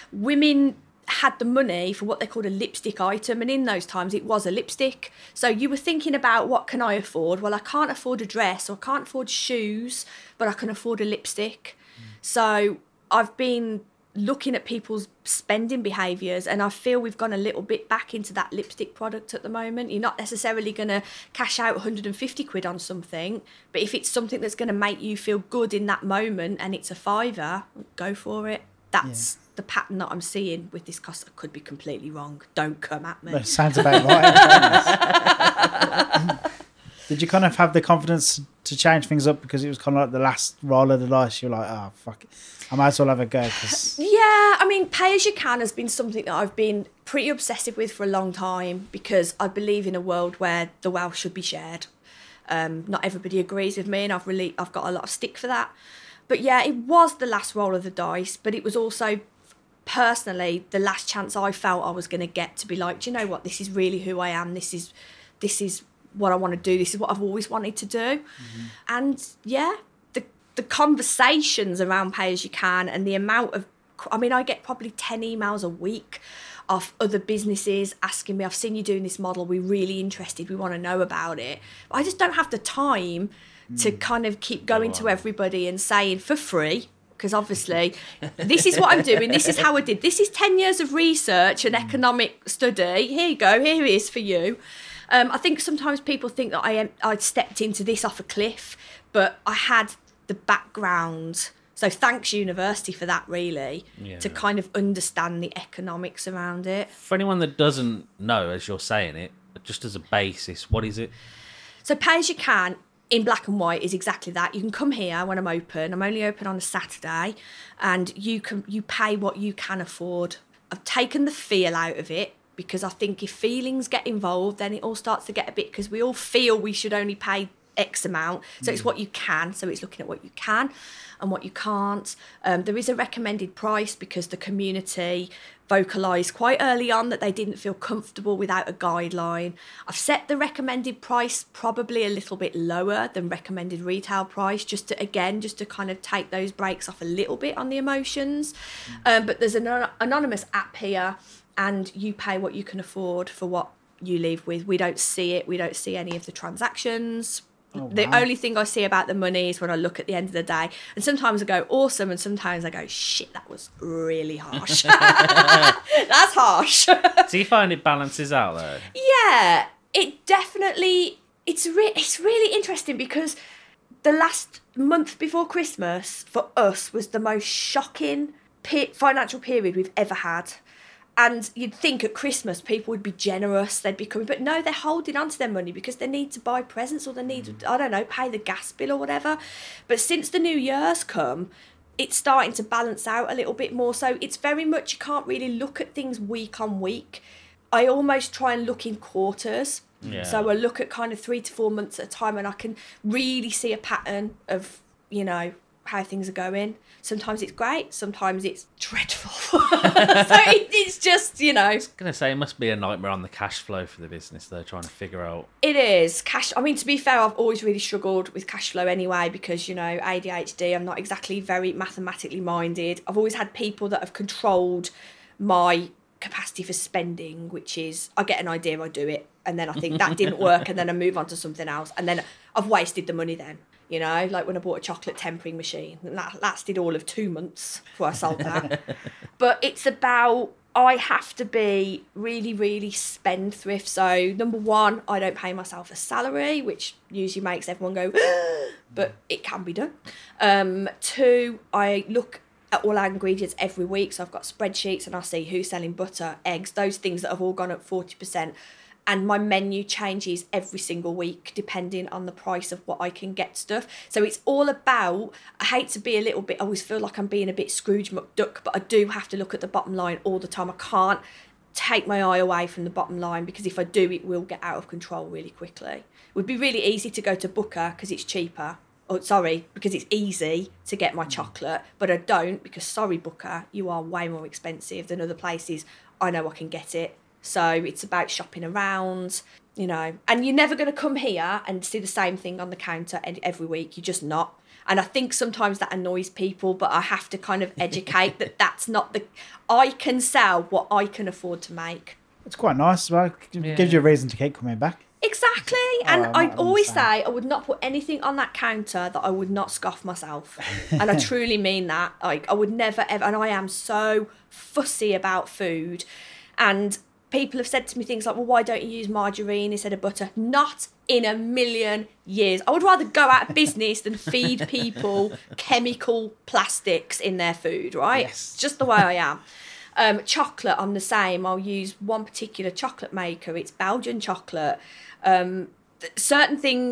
Women had the money for what they called a lipstick item, and in those times it was a lipstick. So you were thinking about, what can I afford? Well, I can't afford a dress or I can't afford shoes, but I can afford a lipstick. Mm. So I've been looking at people's spending behaviours, and I feel we've gone a little bit back into that lipstick product at the moment. You're not necessarily going to cash out one hundred fifty quid on something, but if it's something that's going to make you feel good in that moment and it's a fiver, go for it. That's yeah. the pattern that I'm seeing with this cost. I could be completely wrong. Don't come at me. That sounds about right. Did you kind of have the confidence to change things up because it was kind of like the last roll of the dice? You're like, oh, fuck it. I might as well have a go. Cause... Yeah, I mean, pay as you can has been something that I've been pretty obsessive with for a long time because I believe in a world where the wealth should be shared. Um, not everybody agrees with me, and I've really I've got a lot of stick for that. But yeah, it was the last roll of the dice, but it was also personally the last chance I felt I was going to get to be like, do you know what? This is really who I am. This is this is what I want to do. This is what I've always wanted to do. Mm-hmm. And yeah, the the conversations around Pay As You Can and the amount of, I mean, I get probably ten emails a week of other businesses asking me, I've seen you doing this model, we're really interested, we want to know about it. But I just don't have the time mm. to kind of keep going oh, wow. to everybody and saying for free, because obviously this is what I'm doing, this is how I did, this is ten years of research and economic study, here you go, here it is for you. Um, I think sometimes people think that I am, I stepped into this off a cliff, but I had the background. So thanks university for that, really, yeah. to kind of understand the economics around it. For anyone that doesn't know, as you're saying it, just as a basis, what is it? So Pay As You Can in black and white is exactly that. You can come here when I'm open. I'm only open on a Saturday, and you can you pay what you can afford. I've taken the feel out of it, because I think if feelings get involved, then it all starts to get a bit, because we all feel we should only pay X amount. So mm. it's what you can. So it's looking at what you can and what you can't. Um, there is a recommended price, because the community vocalised quite early on that they didn't feel comfortable without a guideline. I've set the recommended price probably a little bit lower than recommended retail price, just to, again, just to kind of take those breaks off a little bit on the emotions. Mm. Um, but there's an anonymous app here, and you pay what you can afford for what you leave with. We don't see it. We don't see any of the transactions. Oh, wow. The only thing I see about the money is when I look at the end of the day. And sometimes I go, awesome, and sometimes I go, shit, that was really harsh. That's harsh. Do you find it balances out, though? Yeah, it definitely, it's, re- it's really interesting, because the last month before Christmas, for us, was the most shocking pe- financial period we've ever had. And you'd think at Christmas people would be generous, they'd be coming, but no, they're holding on to their money because they need to buy presents, or they need, I don't know, pay the gas bill or whatever. But since the New Year's come, it's starting to balance out a little bit more. So it's very much, you can't really look at things week on week. I almost try and look in quarters. Yeah. So I look at kind of three to four months at a time, and I can really see a pattern of, you know, how things are going. Sometimes it's great, sometimes it's dreadful. So it, it's just, you know. I was going to say, it must be a nightmare on the cash flow for the business, though, trying to figure out. It is. Cash. I mean, to be fair, I've always really struggled with cash flow anyway, because, you know, A D H D, I'm not exactly very mathematically minded. I've always had people that have controlled my capacity for spending, which is, I get an idea, I do it, and then I think that didn't work, and then I move on to something else, and then I've wasted the money then. You know, like when I bought a chocolate tempering machine, and that lasted all of two months before I sold that. But it's about, I have to be really, really spendthrift. So number one, I don't pay myself a salary, which usually makes everyone go, but it can be done. Um, two, I look at all our ingredients every week. So I've got spreadsheets, and I see who's selling butter, eggs, those things that have all gone up forty percent. And my menu changes every single week depending on the price of what I can get stuff. So it's all about, I hate to be a little bit, I always feel like I'm being a bit Scrooge McDuck, but I do have to look at the bottom line all the time. I can't take my eye away from the bottom line, because if I do, it will get out of control really quickly. It would be really easy to go to Booker because it's cheaper. Oh, sorry, because it's easy to get my chocolate, but I don't, because sorry, Booker, you are way more expensive than other places. I know I can get it. So it's about shopping around, you know, and you're never going to come here and see the same thing on the counter every week. You're just not. And I think sometimes that annoys people, but I have to kind of educate that that's not the, I can sell what I can afford to make. It's quite nice. Well, it yeah. gives you a reason to keep coming back. Exactly. And oh, I always say I would not put anything on that counter that I would not scoff myself. And I truly mean that. Like, I would never ever, and I am so fussy about food. And people have said to me things like, well, why don't you use margarine instead of butter? Not in a million years. I would rather go out of business than feed people chemical plastics in their food, right? Yes. Just the way I am. Um, chocolate, I'm the same. I'll use one particular chocolate maker. It's Belgian chocolate. Um, th- certain things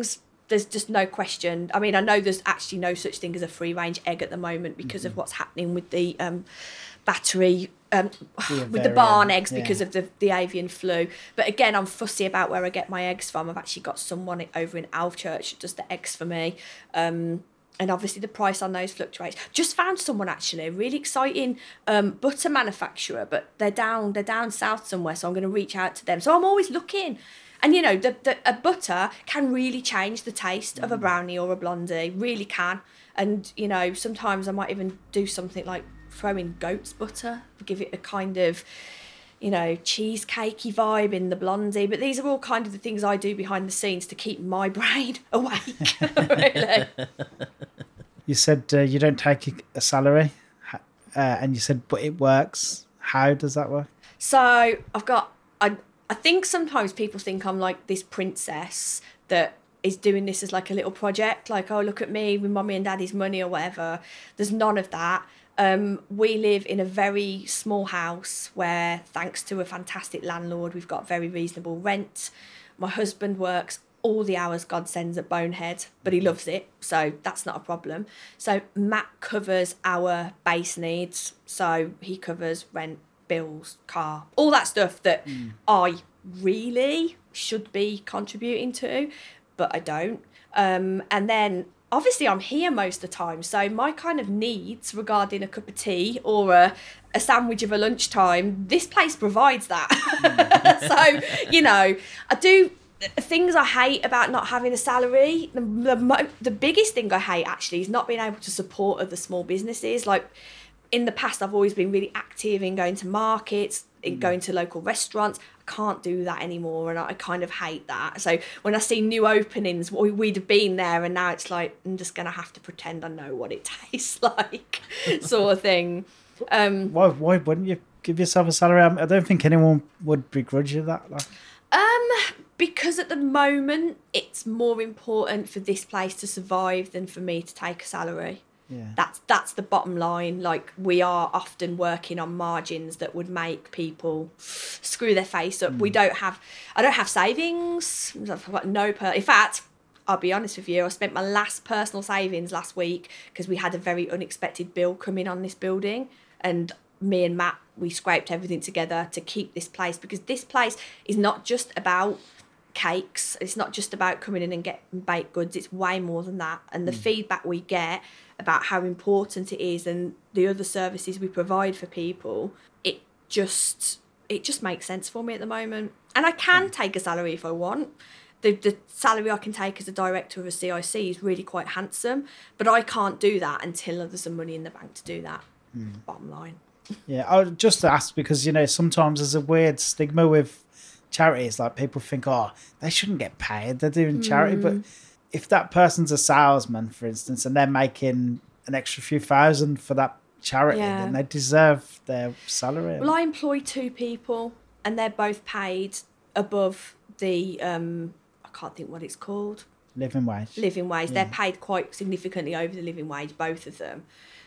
there's just no question. I mean, I know there's actually no such thing as a free range egg at the moment because mm-hmm. of what's happening with the um, battery, um, the with the barn eggs yeah. because of the, the avian flu. But again, I'm fussy about where I get my eggs from. I've actually got someone over in Alvechurch that does the eggs for me. Um, and obviously the price on those fluctuates. Just found someone actually, a really exciting um, butter manufacturer, but they're down, they're down south somewhere, so I'm going to reach out to them. So I'm always looking. And, you know, the, the, a butter can really change the taste mm. of a brownie or a blondie, really can. And, you know, sometimes I might even do something like throw in goat's butter, give it a kind of, you know, cheesecakey vibe in the blondie. But these are all kind of the things I do behind the scenes to keep my brain awake, really. You said uh, you don't take a salary, uh, and you said, but it works. How does that work? So I've got... I, I think sometimes people think I'm like this princess that is doing this as like a little project, like, oh, look at me with mummy and daddy's money or whatever. There's none of that. Um, we live in a very small house where, thanks to a fantastic landlord, we've got very reasonable rent. My husband works all the hours God sends at Bonehead, but he loves it, so that's not a problem. So Matt covers our base needs, so he covers rent, bills, car, all that stuff that mm. I really should be contributing to, but I don't. Um, and then obviously I'm here most of the time, so my kind of needs regarding a cup of tea or a, a sandwich of a lunchtime, this place provides that. Mm. So, you know, I do things I hate about not having a salary. The, the, the biggest thing I hate actually is not being able to support other small businesses. Like, in the past, I've always been really active in going to markets, in going to local restaurants. I can't do that anymore, and I kind of hate that. So when I see new openings, we'd have been there, and now it's like, I'm just going to have to pretend I know what it tastes like, sort of thing. Um, why, why wouldn't you give yourself a salary? I don't think anyone would begrudge you that. Like. Um, because at the moment, it's more important for this place to survive than for me to take a salary. Yeah. That's that's the bottom line. Like, we are often working on margins that would make people screw their face up. Mm. We don't have, I don't have savings. I've got no, per- in fact, I'll be honest with you, I spent my last personal savings last week because we had a very unexpected bill come in on this building, and me and Matt, we scraped everything together to keep this place, because this place is not just about cakes. It's not just about coming in and getting baked goods. It's way more than that. And the mm. feedback we get about how important it is and the other services we provide for people, it just it just makes sense for me at the moment. And I can mm. take a salary if I want. The the salary I can take as a director of a C I C is really quite handsome, but I can't do that until there's some money in the bank to do that. Mm. Bottom line. Yeah, I would just ask because, you know, sometimes there's a weird stigma with charities. Like, people think, oh, they shouldn't get paid, they're doing charity. Mm. But if that person's a salesman, for instance, and they're making an extra few thousand for that charity, yeah. then they deserve their salary. Well, I employ two people, and they're both paid above the, um, I can't think what it's called. Living wage. Living wage. Yeah. They're paid quite significantly over the living wage, both of them.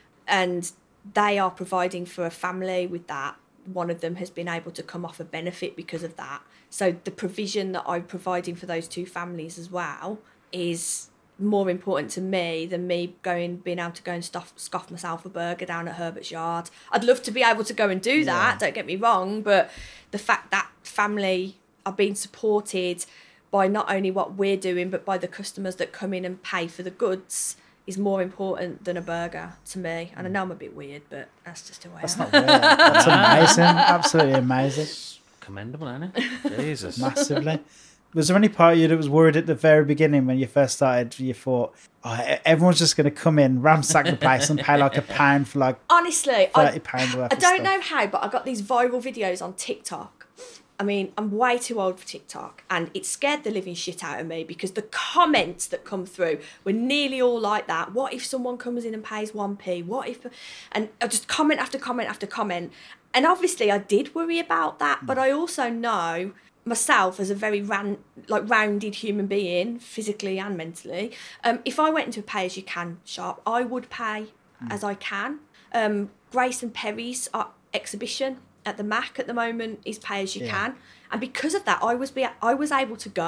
And they are providing for a family with that. One of them has been able to come off a benefit because of that. So the provision that I'm providing for those two families as well is more important to me than me going, being able to go and stuff, scoff myself a burger down at Herbert's Yard. I'd love to be able to go and do that, yeah. don't get me wrong, but the fact that family are being supported by not only what we're doing, but by the customers that come in and pay for the goods is more important than a burger to me. And I know I'm a bit weird, but that's just who I am. That's not weird. That's amazing. Absolutely amazing. Commendable, isn't it? Jesus. Massively. Was there any part of you that was worried at the very beginning when you first started, you thought, oh, everyone's just going to come in, ransack the place and pay like a pound for like Honestly, thirty pounds worth I of don't stuff. know how, but I got these viral videos on TikTok. I mean, I'm way too old for TikTok, and it scared the living shit out of me because the comments that come through were nearly all like that. What if someone comes in and pays one p? What if... And I just comment after comment after comment. And obviously I did worry about that, mm. but I also know myself as a very ran, like rounded human being, physically and mentally. Um, if I went into a pay-as-you-can shop, I would pay mm. as I can. Um, Grace and Perry's uh, exhibition at the Mac at the moment is pay as you yeah. can, and because of that I was be I was able to go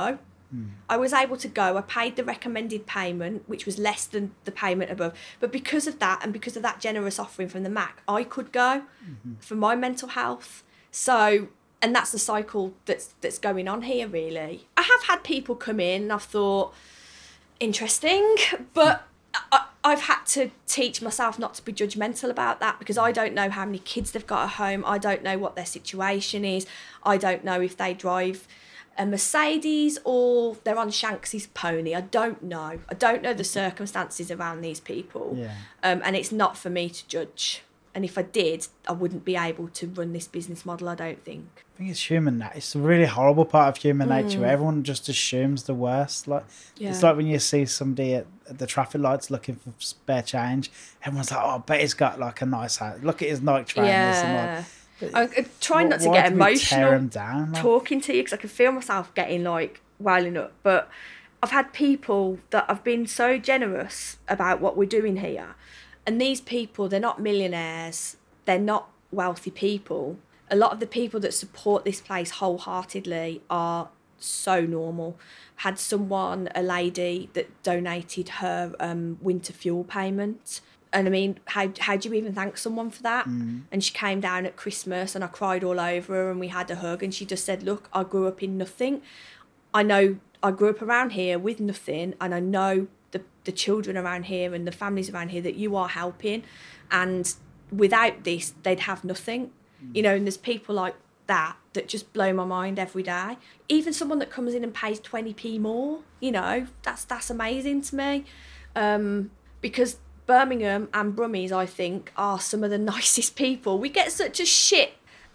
Mm. I was able to go. I paid the recommended payment, which was less than the payment above. But because of that, and because of that generous offering from the M A C, I could go mm-hmm. for my mental health. So, and that's the cycle that's that's going on here, really. I have had people come in and I've thought, interesting, but I, I've had to teach myself not to be judgmental about that, because I don't know how many kids they've got at home. I don't know what their situation is. I don't know if they drive a Mercedes or they're on Shanksy's pony. I don't know. I don't know the circumstances around these people. Yeah. Um, and it's not for me to judge. And if I did, I wouldn't be able to run this business model, I don't think. I think it's human nature. It's a really horrible part of human mm. nature. Everyone just assumes the worst. Like yeah. It's like when you see somebody at, at the traffic lights looking for spare change. Everyone's like, oh, I bet he's got like a nice house. Look at his Nike trainers. Yeah. And like, I'm trying not to get emotional down, like? talking to you, because I can feel myself getting like wailing up. But I've had people that have been so generous about what we're doing here. And these people, they're not millionaires. They're not wealthy people. A lot of the people that support this place wholeheartedly are so normal. Had someone, a lady, that donated her um, winter fuel payment. And I mean, how how do you even thank someone for that? Mm. And she came down at Christmas and I cried all over her and we had a hug, and she just said, look, I grew up in nothing. I know I grew up around here with nothing, and I know the, the children around here and the families around here that you are helping. And without this, they'd have nothing. Mm. You know, and there's people like that that just blow my mind every day. Even someone that comes in and pays twenty p more, you know, that's that's amazing to me. Um, because Birmingham and Brummies, I think, are some of the nicest people. We get such a shit,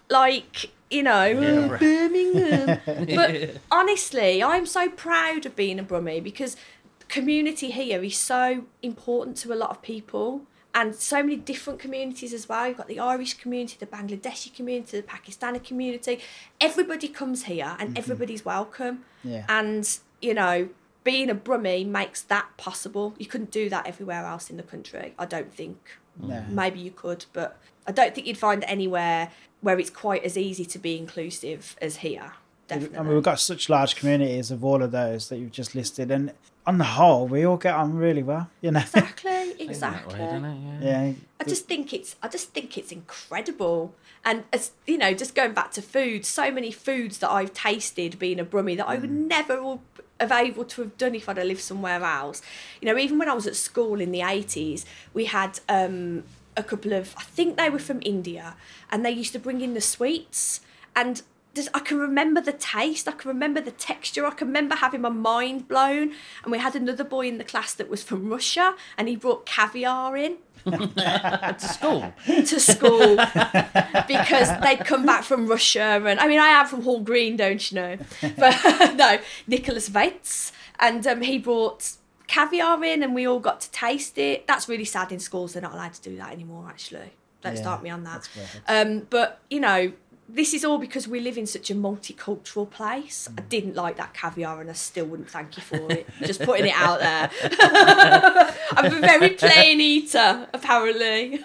like, you know, Yeah, right. Birmingham. But honestly, I'm so proud of being a Brummie, because community here is so important to a lot of people, and so many different communities as well. You've got the Irish community, the Bangladeshi community, the Pakistani community. Everybody comes here and mm-hmm. everybody's welcome. Yeah. And, you know, being a Brummie makes that possible. You couldn't do that everywhere else in the country, I don't think. No. Maybe you could, but I don't think you'd find it anywhere where it's quite as easy to be inclusive as here. Definitely. I mean, we've got such large communities of all of those that you've just listed, and on the whole, we all get on really well, you know. Exactly, exactly. Way, doesn't it? Yeah. Yeah. I just think it's, I just think it's incredible, and as you know, just going back to food, so many foods that I've tasted being a Brummie that I would mm. never have able to have done if I'd have lived somewhere else. You know, even when I was at school in the eighties, we had um, a couple of, I think they were from India, and they used to bring in the sweets, and Just, I can remember the taste, I can remember the texture, I can remember having my mind blown. And we had another boy in the class that was from Russia, and he brought caviar in. To school? To school. Because they'd come back from Russia. And I mean, I am from Hall Green, don't you know? But no, Nicholas Vates. And um, he brought caviar in, and we all got to taste it. That's really sad in schools. They're not allowed to do that anymore, actually. Don't Yeah, start me on that. that's Um, but, you know, this is all because we live in such a multicultural place. I didn't like that caviar, and I still wouldn't thank you for it. Just putting it out there. I'm a very plain eater, apparently.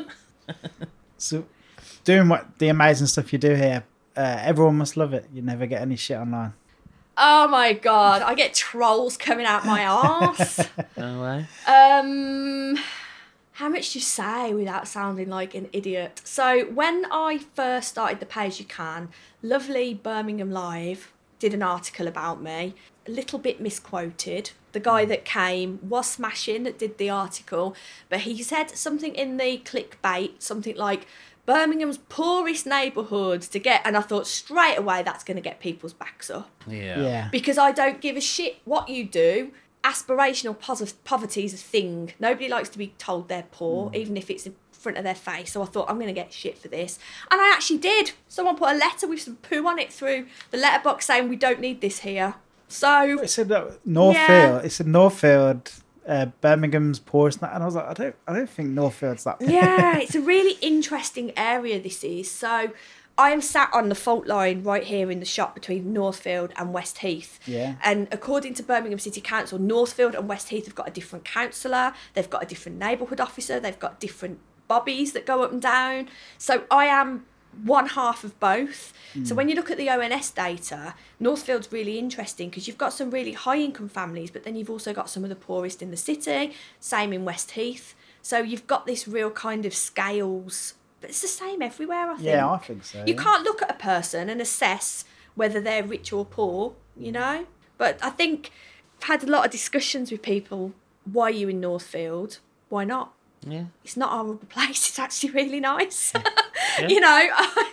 So, doing what the amazing stuff you do here, uh, everyone must love it. You never get any shit online. Oh my God, I get trolls coming out my arse. No way. Um... How much do you say without sounding like an idiot? So when I first started the Pay As You Can, lovely Birmingham Live did an article about me, a little bit misquoted. The guy that came was smashing that did the article, but he said something in the clickbait, something like, Birmingham's poorest neighbourhood to get, and I thought straight away that's going to get people's backs up. Yeah. Yeah. Because I don't give a shit what you do. Aspirational pos- poverty is a thing. Nobody likes to be told they're poor, mm. even if it's in front of their face. So I thought, I'm going to get shit for this. And I actually did. Someone put a letter with some poo on it through the letterbox saying, we don't need this here. So... It said that Northfield. Yeah. It said Northfield, uh, Birmingham's poorest. And I was like, I don't, I don't think Northfield's that poor. Yeah, it's a really interesting area, this is. So... I am sat on the fault line right here in the shop between Northfield and West Heath. Yeah. And according to Birmingham City Council, Northfield and West Heath have got a different councillor, they've got a different neighbourhood officer, they've got different bobbies that go up and down. So I am one half of both. Mm. So when you look at the O N S data, Northfield's really interesting because you've got some really high income families, but then you've also got some of the poorest in the city, same in West Heath. So you've got this real kind of scales, but it's the same everywhere, I think. Yeah, I think so. You yeah. can't look at a person and assess whether they're rich or poor, you know? But I think I've had a lot of discussions with people. Why are you in Northfield? Why not? Yeah. It's not a horrible place. It's actually really nice. Yeah. You know?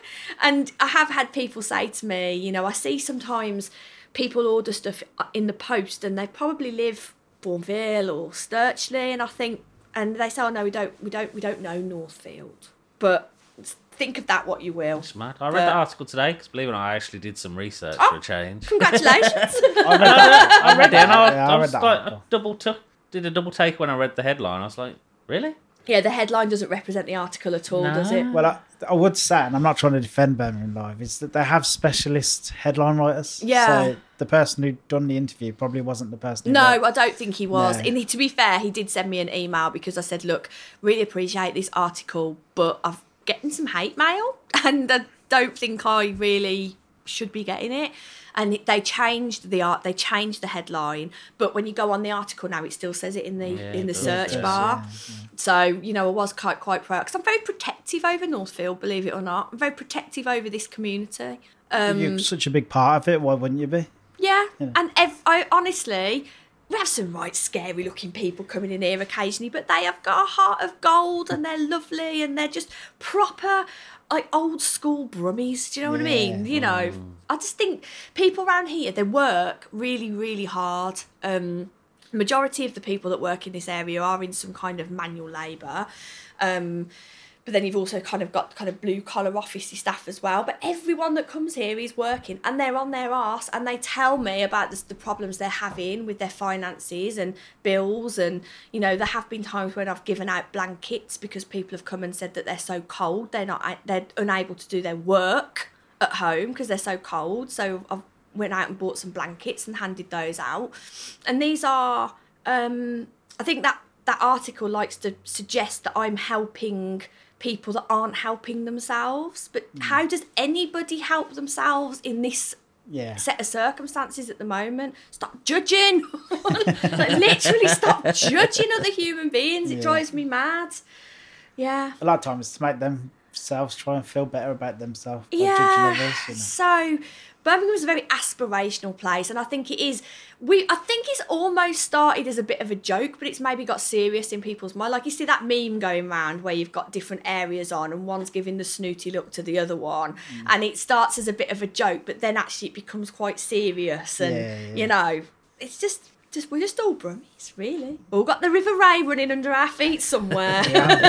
And I have had people say to me, you know, I see sometimes people order stuff in the post and they probably live Bourneville or Sturchley, and I think, and they say, oh no, we don't, we don't, we don't know Northfield. But think of that what you will. It's mad. I read But- the article today because, believe it or not, I actually did some research Oh. for a change. Congratulations. I read that. I read it and I, Yeah, I I was read that like, I article. double took, did a double take when I read the headline. I was like, really? Yeah, the headline doesn't represent the article at all, No. does it? Well, I, I would say, and I'm not trying to defend Birmingham Live, is that they have specialist headline writers. Yeah. So the person who done the interview probably wasn't the person. Who No, wrote- I don't think he was. No. And to be fair, he did send me an email because I said, look, really appreciate this article, but I'm getting some hate mail and I don't think I really should be getting it. And they changed the art, they changed the headline, but when you go on the article now, it still says it in the Yeah, in the it does, search yeah, bar. yeah, So, you know, I was quite quite proud because I'm very protective over Northfield, believe it or not. I'm very protective over this community. Um, You're such a big part of it. Why wouldn't you be? Yeah, Yeah. and ev- I honestly, we have some right scary looking people coming in here occasionally, but they have got a heart of gold and they're lovely and they're just proper, like old school brummies. Do you know what I mean? Yeah. You know, I just think people around here, they work really, really hard. Um, majority of the people that work in this area are in some kind of manual labour. Um, But then you've also kind of got kind of blue collar officey staff as well. But everyone that comes here is working and they're on their arse and they tell me about the, the problems they're having with their finances and bills. And, you know, there have been times when I've given out blankets because people have come and said that they're so cold. They're not, they're unable to do their work at home because they're so cold. So I've went out and bought some blankets and handed those out. And these are, um, I think that that article likes to suggest that I'm helping people that aren't helping themselves. But how does anybody help themselves in this Yeah. set of circumstances at the moment? Stop judging. Like, literally stop judging other human beings. It Yeah. drives me mad. Yeah. A lot of times it's to make themselves try and feel better about themselves by Yeah. judging others. You know. So Birmingham is a very aspirational place, and I think it is. We I think it's almost started as a bit of a joke, but it's maybe got serious in people's mind. Like you see that meme going round where you've got different areas on, and one's giving the snooty look to the other one, Mm. and it starts as a bit of a joke, but then actually it becomes quite serious, and Yeah, yeah. you know, it's just. Just, we're just all brummies, really. All got the River Ray running under our feet somewhere.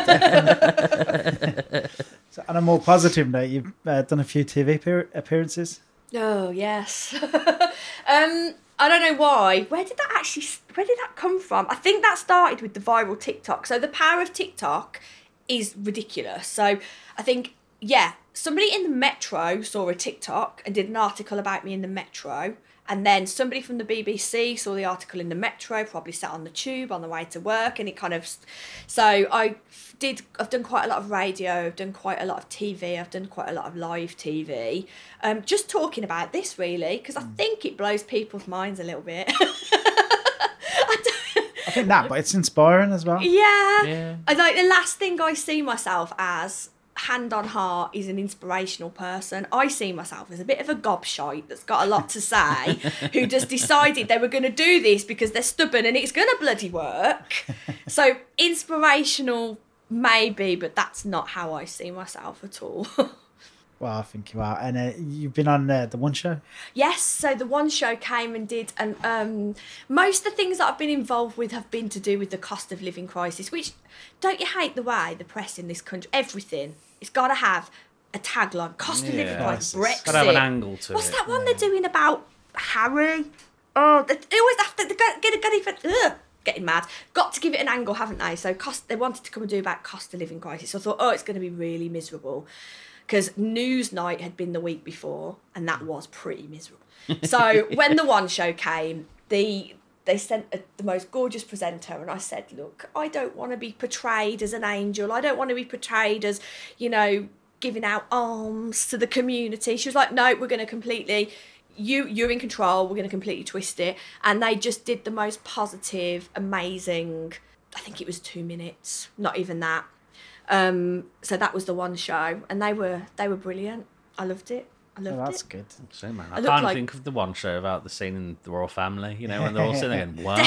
So on a more positive note, you've uh, done a few T V appear- appearances. Oh yes. um, I don't know why. Where did that actually? Where did that come from? I think that started with the viral TikTok. So the power of TikTok is ridiculous. So I think yeah, somebody in the Metro saw a TikTok and did an article about me in the Metro. And then somebody from the B B C saw the article in the Metro, probably sat on the tube on the way to work, and it kind of. So I did. I've done quite a lot of radio. I've done quite a lot of T V. I've done quite a lot of live T V. Um, just talking about this really, because I think it blows people's minds a little bit. I don't, I think that, but it's inspiring as well. yeah. Yeah. I like the last thing I see myself as, hand on heart, is an inspirational person. I see myself as a bit of a gobshite that's got a lot to say, who just decided they were going to do this because they're stubborn and it's going to bloody work. So inspirational, maybe, but that's not how I see myself at all. Well, I think you are. And uh, you've been on uh, the One Show. Yes, so the One Show came and did, and um, most of the things that I've been involved with have been to do with the cost of living crisis, which, don't you hate the way the press in this country, everything, it's got to have a tagline, cost of living Yeah. crisis, Brexit. Gotta have an angle to What's it. that one they're doing about Harry? Oh, they, they always have to, they got, get, get even, ugh, getting mad. Got to give it an angle, haven't they? So cost, they wanted to come and do about cost of living crisis. So I thought, oh, it's going to be really miserable. Because Newsnight had been the week before, and that was pretty miserable. So when the One Show came, the they sent a, the most gorgeous presenter, and I said, look, I don't want to be portrayed as an angel. I don't want to be portrayed as, you know, giving out alms to the community. She was like, no, we're going to completely, you, you're in control, we're going to completely twist it. And they just did the most positive, amazing, I think it was two minutes, not even that. Um, so that was the one show, and they were they were brilliant. I loved it. I loved Oh, that's it. good. So, man, I, I can't look like- think of the one show about the scene in The Royal Family, you know, when they're all sitting there going, what?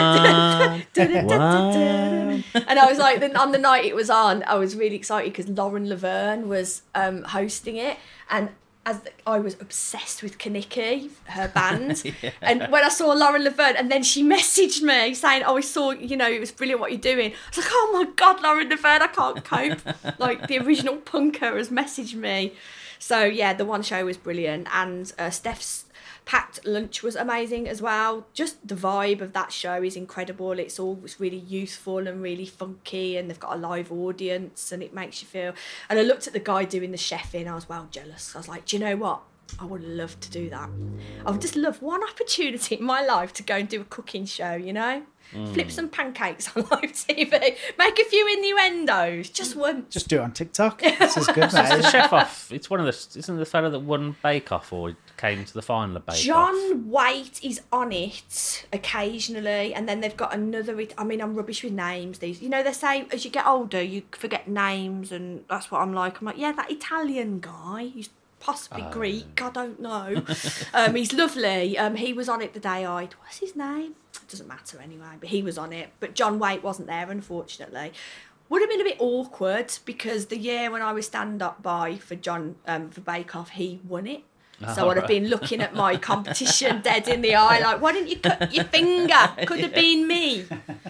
What? And I was like, then on the night it was on, I was really excited because Lauren Laverne was um, hosting it, and as the, I was obsessed with Kaniki, her band, Yeah. and when I saw Lauren Laverne, and then she messaged me saying, "Oh, I saw, you know, it was brilliant what you're doing." I was like, "Oh my God, Lauren Laverne, I can't cope." Like the original punker has messaged me. So yeah, the one show was brilliant, and uh, Steph's packed lunch was amazing as well. Just the vibe of that show is incredible. It's all it's really youthful and really funky, and they've got a live audience, and it makes you feel. And I looked at the guy doing the chefing, I was well jealous. I was like, do you know what? I would love to do that. I would just love one opportunity in my life to go and do a cooking show, you know? Mm. Flip some pancakes on live T V, make a few innuendos, just once. Just do it on TikTok. This is good, It's the mate. chef off. It's one of the. Isn't the fella that won Bake Off or came to the final of Bake Off? John Waite is on it occasionally, and then they've got another. I mean, I'm rubbish with names. These, you know, they say as you get older, you forget names, and that's what I'm like. I'm like, yeah, that Italian guy. He's possibly Oh. Greek. I don't know. um, he's lovely. Um, he was on it the day I. What's his name? It doesn't matter anyway. But he was on it. But John Waite wasn't there, unfortunately. Would have been a bit awkward because the year when I was stand up by for John um, for Bake Off, he won it. So Oh, I'd have right. been looking at my competition dead in the eye, like, why didn't you cut your finger? Could have been me.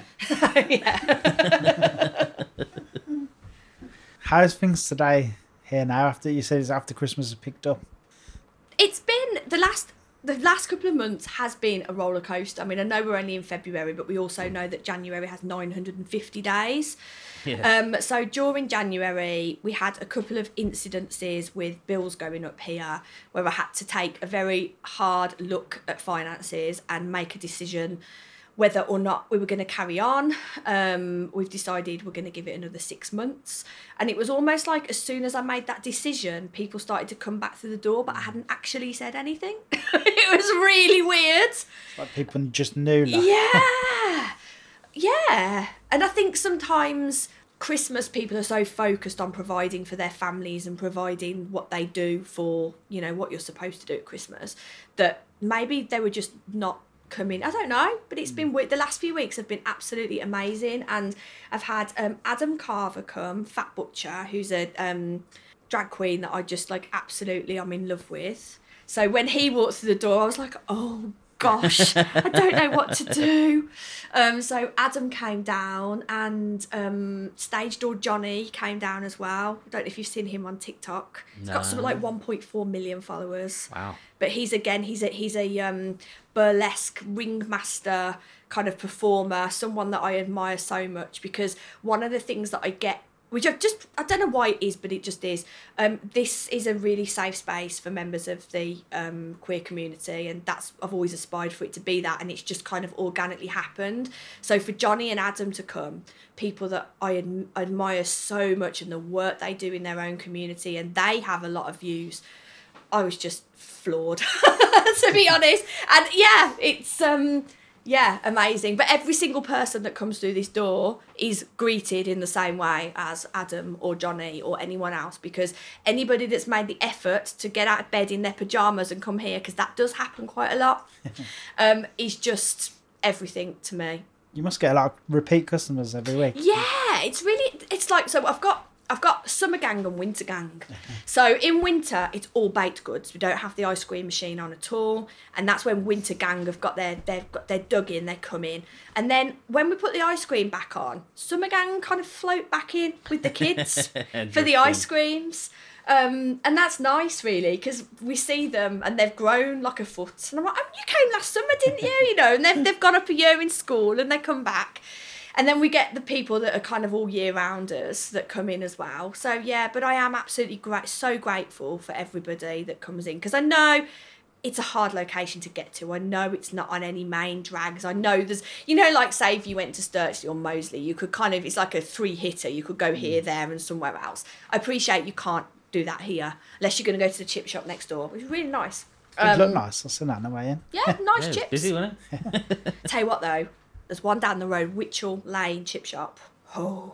Yeah. How's things today here now? After you said it's after Christmas has picked up. It's been the last the last couple of months has been a roller coaster. I mean, I know we're only in February, but we also know that January has nine hundred fifty days. Yeah. Um, so during January, we had a couple of incidences with bills going up here where I had to take a very hard look at finances and make a decision whether or not we were going to carry on. Um, we've decided we're going to give it another six months. And it was almost like as soon as I made that decision, people started to come back through the door, but I hadn't actually said anything. It was really weird. Like people just knew. Like, Yeah. Yeah. And I think sometimes Christmas people are so focused on providing for their families and providing what they do for, you know, what you're supposed to do at Christmas, that maybe they were just not coming. I don't know, but it's been weird. The last few weeks have been absolutely amazing. And I've had um, Adam Carver come, Fat Butcher, who's a um, drag queen that I just like absolutely I'm in love with. So when he walked through the door, I was like, oh gosh, I don't know what to do. Um, so Adam came down, and um, Stage Door Johnny came down as well. I don't know if you've seen him on TikTok. He's got something like one point four million followers. Wow. But he's again, he's a he's a um, burlesque ringmaster kind of performer, someone that I admire so much, because one of the things that I get, which I've just, I don't know why it is, but it just is, um, this is a really safe space for members of the um, queer community, and that's, I've always aspired for it to be that, and it's just kind of organically happened. So for Johnny and Adam to come, people that I ad- admire so much and the work they do in their own community, and they have a lot of views, I was just floored, to be honest. And yeah, it's... um. Yeah, amazing. But every single person that comes through this door is greeted in the same way as Adam or Johnny or anyone else, because anybody that's made the effort to get out of bed in their pyjamas and come here, because that does happen quite a lot, um, is just everything to me. You must get a lot of repeat customers every week. Yeah, it's really, it's like, so I've got, I've got summer gang and winter gang. So in winter, it's all baked goods. We don't have the ice cream machine on at all. And that's when winter gang have got their, they've got their dug in, they're coming. And then when we put the ice cream back on, summer gang kind of float back in with the kids for the ice creams. Um, and that's nice, really, because we see them and they've grown like a foot. And I'm like, oh, you came last summer, didn't you? You know, and they've, they've gone up a year in school and they come back. And then we get the people that are kind of all year rounders that come in as well. So yeah, but I am absolutely great, so grateful for everybody that comes in, because I know it's a hard location to get to. I know it's not on any main drags. I know there's, you know, like say if you went to Sturchley or Moseley, you could kind of, it's like a three hitter. You could go here, there and somewhere else. I appreciate you can't do that here, unless you're going to go to the chip shop next door, which is really nice. It Um, looked nice. I'll send that on the way in. Yeah, nice Yeah, it was chips. busy, wasn't it? Tell you what though, there's one down the road, Witchell Lane chip shop. Oh,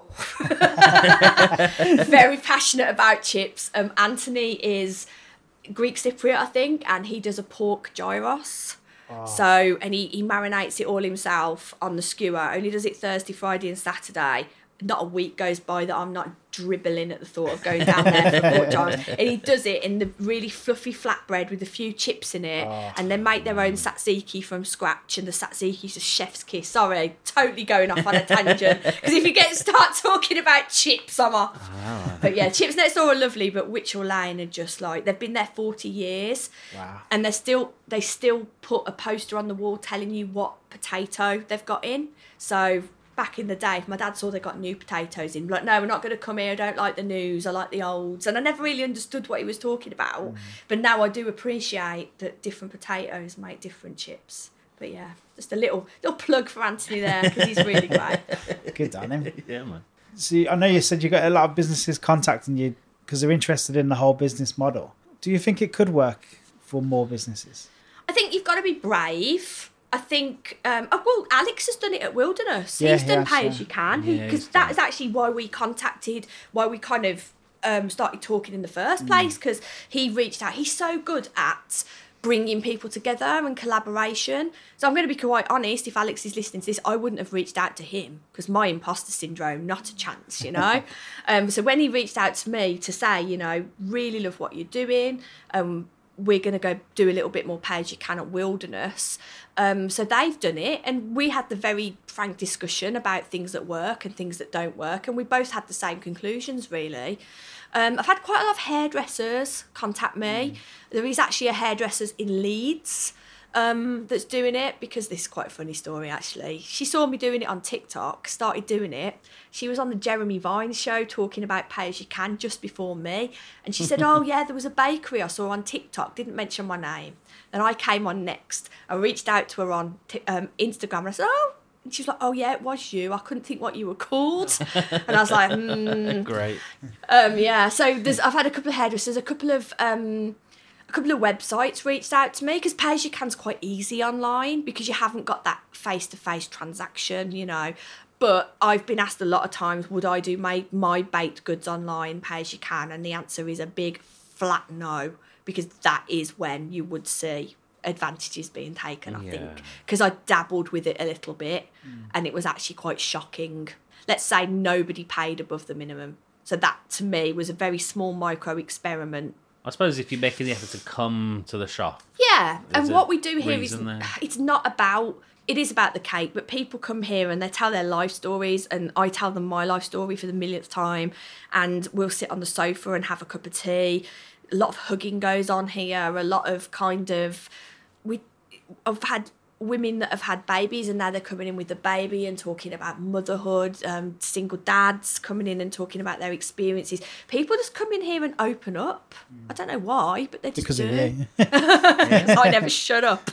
very passionate about chips. Um, Anthony is Greek Cypriot, I think, and he does a pork gyros. Oh. So, and he, he marinates it all himself on the skewer. Only does it Thursday, Friday, and Saturday. Not a week goes by that I'm not dribbling at the thought of going down there for pork gyros. And he does it in the really fluffy flatbread with a few chips in it, oh. and they make their own tzatziki from scratch. And the tzatziki is a chef's kiss. Sorry, totally going off on a tangent, because if you get start talking about chips, I'm off. Oh. But yeah, chips next door are lovely, but Witchell Lane are just like, they've been there forty years. Wow. And they're still they still put a poster on the wall telling you what potato they've got in. So back in the day, if my dad saw they got new potatoes in, like, no, we're not going to come here, I don't like the news, I like the olds. And I never really understood what he was talking about. Mm. But now I do appreciate that different potatoes make different chips. But yeah, just a little little plug for Anthony there, because he's really great. Good on him. Yeah, man. See, I know you said you got a lot of businesses contacting you because they're interested in the whole business model. Do you think it could work for more businesses? I think you've got to be brave. I think, um, oh, well, Alex has done it at Wilderness. Yeah, he's done he has, Pay yeah. As You Can, because Yeah, that is actually why we contacted, why we kind of um, started talking in the first place, because mm. he reached out. He's so good at bringing people together and collaboration. So I'm going to be quite honest, if Alex is listening to this, I wouldn't have reached out to him, because my imposter syndrome, not a chance, you know. um, so when he reached out to me to say, you know, really love what you're doing, um, we're going to go do a little bit more Pay As You Can at Wilderness. Um, so they've done it, and we had the very frank discussion about things that work and things that don't work, and we both had the same conclusions, really. Um, I've had quite a lot of hairdressers contact me. Mm. There is actually a hairdresser in Leeds um, that's doing it, because this is quite a funny story, actually. She saw me doing it on TikTok, started doing it. She was on the Jeremy Vine show talking about Pay As You Can just before me. And she said, oh, yeah, there was a bakery I saw on TikTok, didn't mention my name. Then I came on next. I reached out to her on t- um, Instagram, and I said, oh. And she was like, oh, yeah, it was you. I couldn't think what you were called. And I was like, hmm. Great. Um, yeah, so there's, I've had a couple of hairdressers, a couple of... Um, A couple of websites reached out to me, because Pay As You Can's quite easy online, because you haven't got that face-to-face transaction, you know. But I've been asked a lot of times, would I do my, my baked goods online, Pay As You Can? And the answer is a big flat no, because that is when you would see advantages being taken, I yeah. think. Because I dabbled with it a little bit, mm. and it was actually quite shocking. Let's say nobody paid above the minimum. So that, to me, was a very small micro-experiment. I suppose if you're making the effort to come to the shop. Yeah, and what we do here is, there. it's not about, it is about the cake, but people come here and they tell their life stories, and I tell them my life story for the millionth time, and we'll sit on the sofa and have a cup of tea. A lot of hugging goes on here, a lot of kind of, we, I've had women that have had babies, and now they're coming in with the baby and talking about motherhood, um, single dads coming in and talking about their experiences. People just come in here and open up. Mm. I don't know why, but they just because do. of you. I never shut up.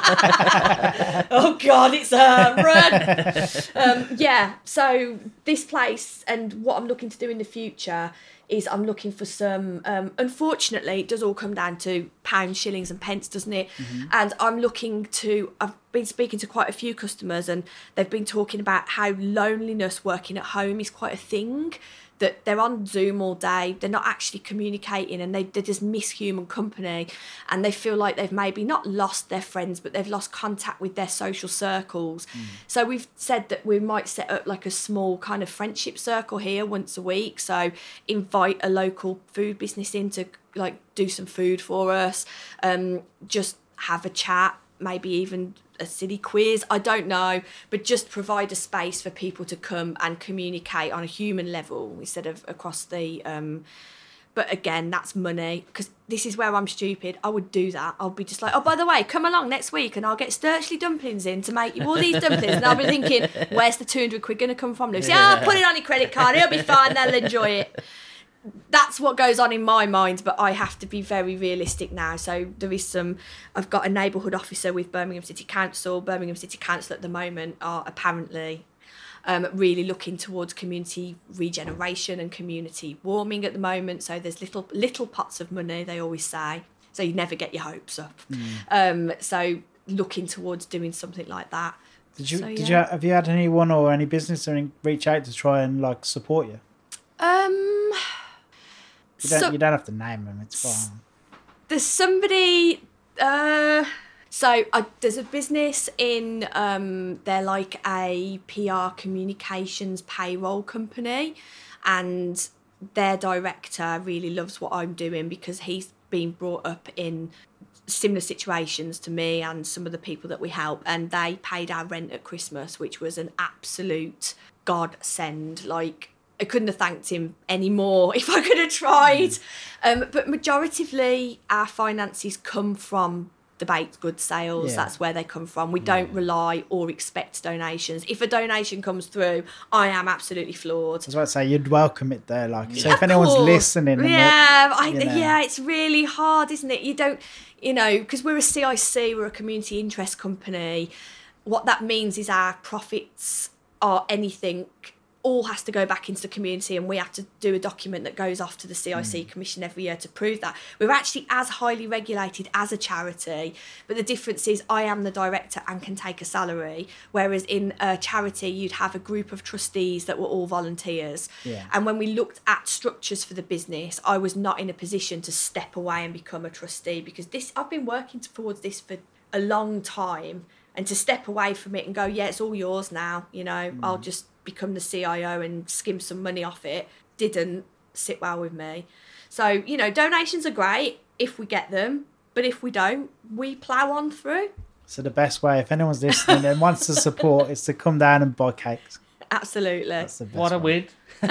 Oh God, it's a run. Um, yeah, so this place, and what I'm looking to do in the future is I'm looking for some, um, unfortunately, it does all come down to pounds, shillings and pence, doesn't it? Mm-hmm. And I'm looking to, I've been speaking to quite a few customers, and they've been talking about how loneliness working at home is quite a thing, that they're on Zoom all day, they're not actually communicating, and they, they just miss human company, and they feel like they've maybe not lost their friends, but they've lost contact with their social circles. Mm. So we've said that we might set up like a small kind of friendship circle here once a week, so invite a local food business in to like do some food for us, um, just have a chat, maybe even a silly quiz, I don't know, but just provide a space for people to come and communicate on a human level instead of across the um but again, that's money, because this is where I'm stupid. I would do that. I'll be just like, oh, by the way, come along next week and I'll get Sturchley dumplings in to make you all these dumplings. And I'll be thinking, where's the two hundred quid going to come from, Lucy? Oh, put it on your credit card, it'll be fine, they'll enjoy it. That's what goes on in my mind, but I have to be very realistic now. So there is some, I've got a neighbourhood officer with Birmingham City Council. Birmingham City Council at the moment are apparently um, really looking towards community regeneration and community warming at the moment. So there's little little pots of money, they always say, so you never get your hopes up. Mm. Um, so looking towards doing something like that. Did you so, did yeah. you have you had anyone or any business or any reach out to try and like support you? Um, you don't so, you don't have to name them. It's fine. There's somebody. Uh, so uh, there's a business in. Um, they're like a P R communications payroll company, and their director really loves what I'm doing because he's been brought up in similar situations to me and some of the people that we help, and they paid our rent at Christmas, which was an absolute godsend. Like, I couldn't have thanked him any more if I could have tried. Mm. Um, but majoritively, our finances come from the baked goods sales. Yeah. That's where they come from. We don't yeah. rely or expect donations. If a donation comes through, I am absolutely floored. I was about to say, you'd welcome it there. Like, so if anyone's listening. Yeah, I, you know. yeah, it's really hard, isn't it? You don't, you know, because we're a C I C, we're a community interest company. What that means is our profits are anything all has to go back into the community, and we have to do a document that goes off to the C I C mm. Commission every year to prove that. We're actually as highly regulated as a charity, but the difference is I am the director and can take a salary, whereas in a charity you'd have a group of trustees that were all volunteers. Yeah. And when we looked at structures for the business, I was not in a position to step away and become a trustee, because this I've been working towards this for a long time, and to step away from it and go, yeah, it's all yours now, you know, mm. I'll just become the C I O and skim some money off it, didn't sit well with me. So, you know, donations are great if we get them, but if we don't, we plough on through. So the best way, if anyone's listening and wants to support, is to come down and buy cakes. Absolutely. That's the best what a way. win.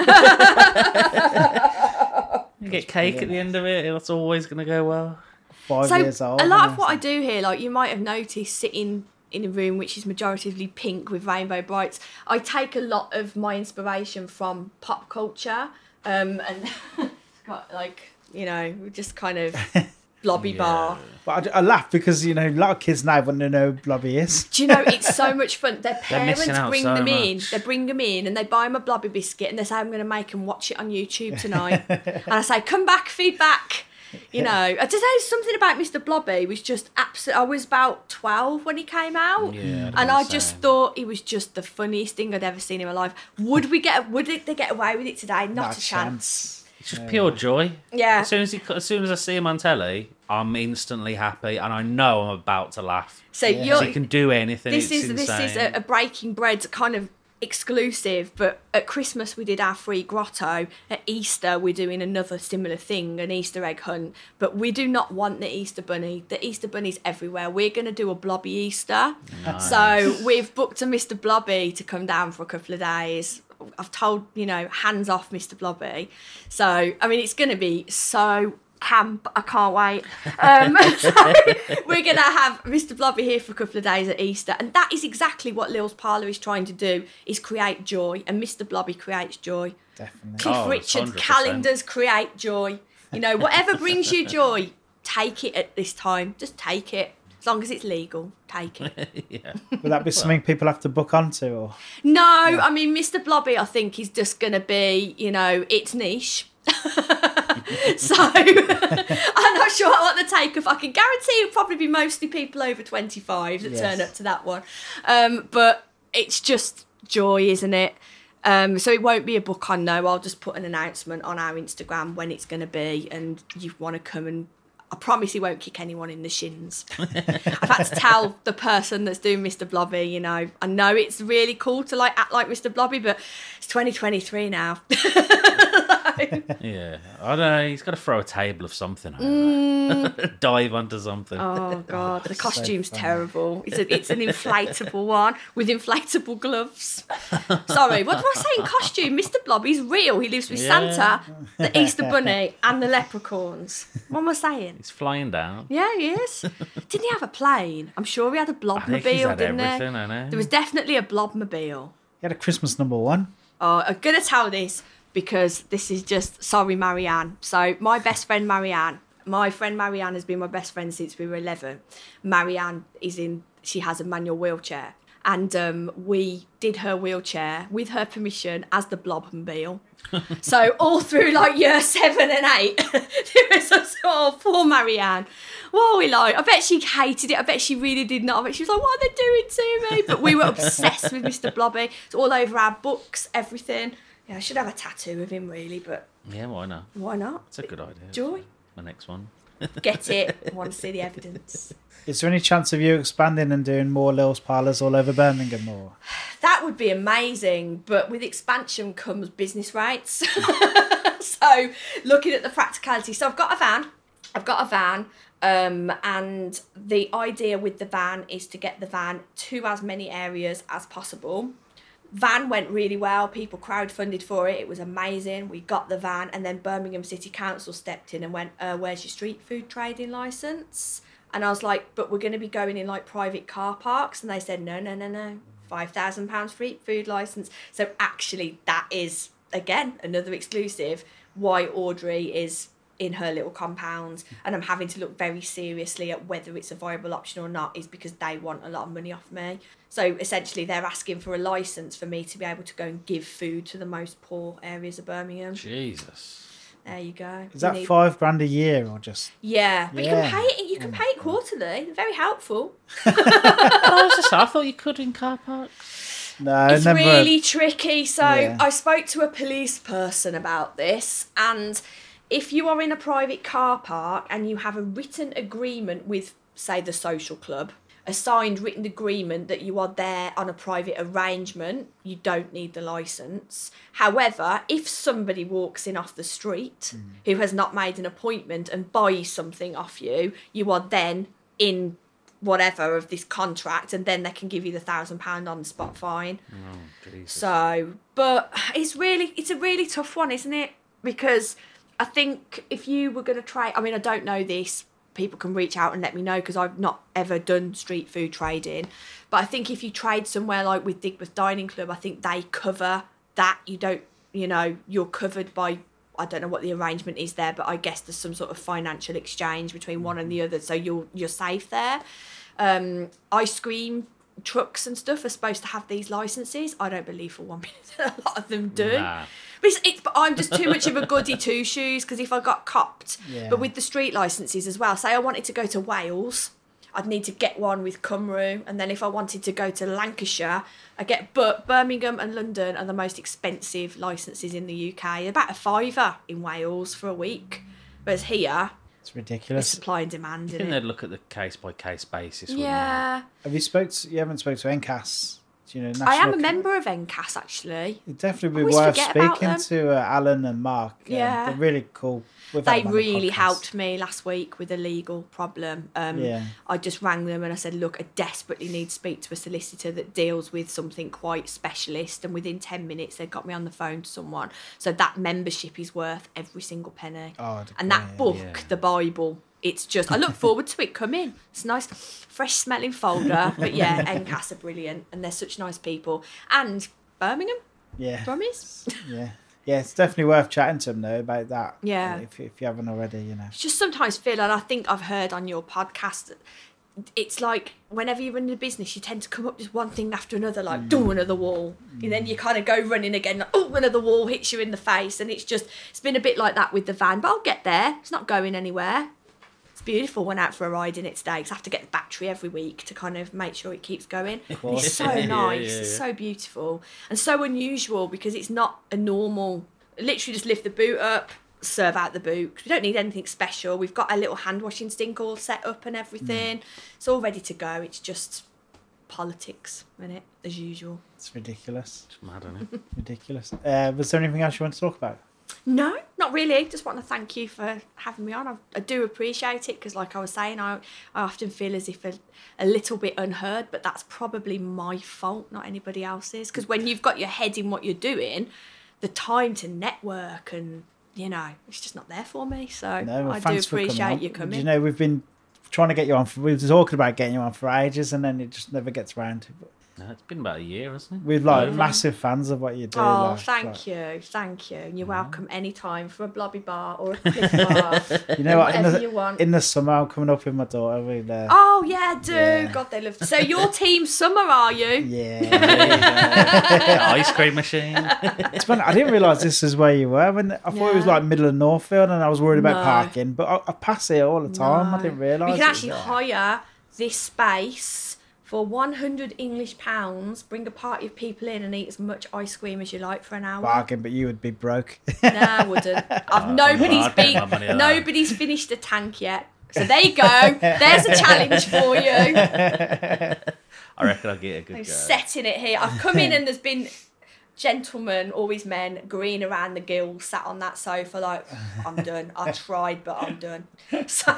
You get cake brilliant. At the end of it, it's always going to go well. Five so years old. A lot of what I do here, like you might have noticed, sitting in a room which is majoritively pink with rainbow brights, I take a lot of my inspiration from pop culture, um, and it's got like, you know, just kind of blobby yeah. bar. But I, I laugh because, you know, a lot of kids now want to know who blobby is. Do you know, it's so much fun. Their parents bring so them much. in, they bring them in and they buy them a blobby biscuit and they say, I'm going to make them watch it on YouTube tonight. And I say, come back, feedback. You know, I just know something about Mister Blobby was just absolute. I was about twelve when he came out, yeah, and I just thought he was just the funniest thing I'd ever seen in my life. Would we get? Would they get away with it today? Not, Not a chance. chance. It's just pure joy. Yeah. As soon as he, as soon as I see him on telly, I'm instantly happy, and I know I'm about to laugh. So yeah. you're, he can do anything. This it's is insane. this is a, a Breaking Bread kind of exclusive, but at Christmas we did our free grotto. At Easter we're doing another similar thing, an Easter egg hunt, but we do not want the Easter bunny. The Easter bunny's everywhere. We're going to do a blobby Easter. Nice. So we've booked a Mister Blobby to come down for a couple of days. I've told, you know, hands off Mister Blobby. So I mean, it's going to be so camp. I can't wait. Um, so we're going to have Mister Blobby here for a couple of days at Easter, and that is exactly what Lil's Parlour is trying to do, is create joy, and Mister Blobby creates joy. Definitely. Cliff oh, Richard's one hundred percent. calendars create joy. You know, whatever brings you joy, take it at this time. Just take it. As long as it's legal, take it. Yeah. Will that be something people have to book onto? Or? No, yeah. I mean, Mister Blobby, I think, is just going to be, you know, it's niche. So I'm not sure what the take off. I can guarantee it'll probably be mostly people over twenty-five that yes. turn up to that one. Um, but it's just joy, isn't it? Um, so it won't be a book on no. I'll just put an announcement on our Instagram when it's going to be, and you want to come, and I promise he won't kick anyone in the shins. I've had to tell the person that's doing Mister Blobby, you know, I know it's really cool to like act like Mister Blobby, but it's twenty twenty-three now. Yeah, I don't know. He's got to throw a table of something. Mm. Dive onto something. Oh god, the costume's so terrible. It's a, it's an inflatable one with inflatable gloves. Sorry, what did I say in costume? Mister Blobby's real. He lives with Yeah. Santa, the Easter Bunny, and the leprechauns. What am I saying? He's flying down. Yeah, he is. Didn't he have a plane? I'm sure he had a I think he's blobmobile, had didn't everything, there? I know. There was definitely a blobmobile. He had a Christmas number one. Oh, I'm going to tell this because this is just, sorry, Marianne. So my best friend, Marianne, my friend Marianne has been my best friend since we were eleven. Marianne is in, she has a manual wheelchair. and um, we did her wheelchair with her permission as the Blobmobile. So all through like year seven and eight, there was a sort of poor Marianne. What are we like? I bet she hated it. I bet she really did not. I bet she was like, what are they doing to me? But we were obsessed with Mister Blobby. It's all over our books, everything. Yeah, I should have a tattoo of him really, but Yeah, why not? why not? It's a good idea. Joy. My next one. Get it. I want to see the evidence. Is there any chance of you expanding and doing more Lil's Parlours all over Birmingham? Or That would be amazing, but with expansion comes business rates. So looking at the practicality. So I've got a van. I've got a van. Um, and the idea with the van is to get the van to as many areas as possible. Van went really well. People crowdfunded for it. It was amazing. We got the van, and then Birmingham City Council stepped in and went, uh, where's your street food trading licence? And I was like, but we're going to be going in like private car parks. And they said, no, no, no, no. five thousand pounds street food licence. So actually that is, again, another exclusive why Audrey is in her little compound, and I'm having to look very seriously at whether it's a viable option or not, is because they want a lot of money off me. So essentially they're asking for a licence for me to be able to go and give food to the most poor areas of Birmingham. Jesus. There you go. is You that need- five grand a year or just? Yeah, but Yeah. you can pay it. You can pay it quarterly. Very helpful. I was just, I thought you could in car parks. No, It's never. really tricky. So Yeah. I spoke to a police person about this, and if you are in a private car park and you have a written agreement with, say, the social club, a signed written agreement that you are there on a private arrangement, you don't need the licence. However, if somebody walks in off the street Mm. who has not made an appointment and buys something off you, you are then in whatever of this contract, and then they can give you the thousand pound on the spot fine. Oh, Jesus. So, but it's really, it's a really tough one, isn't it? Because I think if you were going to try, I mean, I don't know this, people can reach out and let me know because I've not ever done street food trading. But I think if you trade somewhere like with Digbeth Dining Club, I think they cover that. You don't, you know, you're covered by, I don't know what the arrangement is there, but I guess there's some sort of financial exchange between one and the other. So you're, you're safe there. Um, ice cream trucks and stuff are supposed to have these licenses. I don't believe for one minute that a lot of them do. Nah. But, it's, it's, but I'm just too much of a goody two shoes, because if I got copped, Yeah. but with the street licenses as well, say I wanted to go to Wales, I'd need to get one with Cymru, and then if I wanted to go to Lancashire, I get, but Birmingham and London are the most expensive licenses in the U K. They're about a fiver in Wales for a week, whereas here, It's it's ridiculous. supply and demand, I isn't think it? they'd look at the case by case basis. wouldn't Yeah, Have you spoke? To, you haven't spoke to N C A S? Do you know? I am a National- member of N C A S actually. It'd definitely be always worth forget about speaking them. to uh, Alan and Mark. Yeah. they're really cool. We've They had them on the really podcast. helped me last week with a legal problem. Um, Yeah. I just rang them and I said, look, I desperately need to speak to a solicitor that deals with something quite specialist. And within ten minutes, they got me on the phone to someone. So that membership is worth every single penny. Oh, I'd and that agree, book, yeah. the Bible, it's just, I look forward to it coming. It's a nice, fresh smelling folder. But yeah, N C A S are brilliant and they're such nice people. And Birmingham, Yeah, promise. yeah, yeah. It's definitely worth chatting to them though about that. Yeah. if if you haven't already, you know. Just sometimes feel, and I think I've heard on your podcast, it's like whenever you're running a business, you tend to come up just one thing after another, like, Mm. do another wall. And then you kind of go running again, like, oh, another wall hits you in the face. And it's just, it's been a bit like that with the van, but I'll get there. It's not going anywhere. It's beautiful. Went out for a ride in it today because I have to get the battery every week to kind of make sure it keeps going. And course. it's so Yeah, nice. yeah, It's yeah. so beautiful and so unusual because it's not a normal, literally just lift the boot up, serve out the boot. 'Cause we don't need anything special. We've got a little hand washing sink all set up and everything. It's all ready to go. It's just politics, isn't it? As usual. It's ridiculous, It's mad, isn't it? ridiculous. Uh, was there anything else you want to talk about? No, not really. Just want to thank you for having me on. I, I do appreciate it because, like I was saying, I, I often feel as if a, a little bit unheard, but that's probably my fault, not anybody else's. Because when you've got your head in what you're doing, the time to network and, you know, it's just not there for me. So No, well, I do thanks for coming appreciate on. you coming. You know, we've been trying to get you on. For, we were talking about getting you on for ages, and then it just never gets around to. But No, it's been about a year, hasn't it? We're like Yeah. massive fans of what you do. Oh, like, thank like- you, thank you. And you're welcome anytime from a blobby bar or a cliff bar. You know what? In Whatever the, you want. in the summer, I'm coming up with my daughter. With, uh, Oh yeah, do Yeah. God they love. So your team summer, are you? yeah. Ice cream machine. It's funny, I didn't realise this is where you were. When I thought it was Yeah. like middle of Northfield, and I was worried about No. parking. But I, I pass here all the time. I No. didn't realise. We it can was actually there. hire this space for one hundred English pounds. Bring a party of people in and eat as much ice cream as you like for an hour. bargain, but you would be broke. No, I wouldn't. I've nobody's I'd pay been, my money on that. nobody's finished a tank yet. So there you go. There's a challenge for you. I reckon I'll get a good I'm go. setting it here. I've come in and there's been gentlemen, always men, green around the gills, sat on that sofa like, I'm done. I tried, but I'm done. So,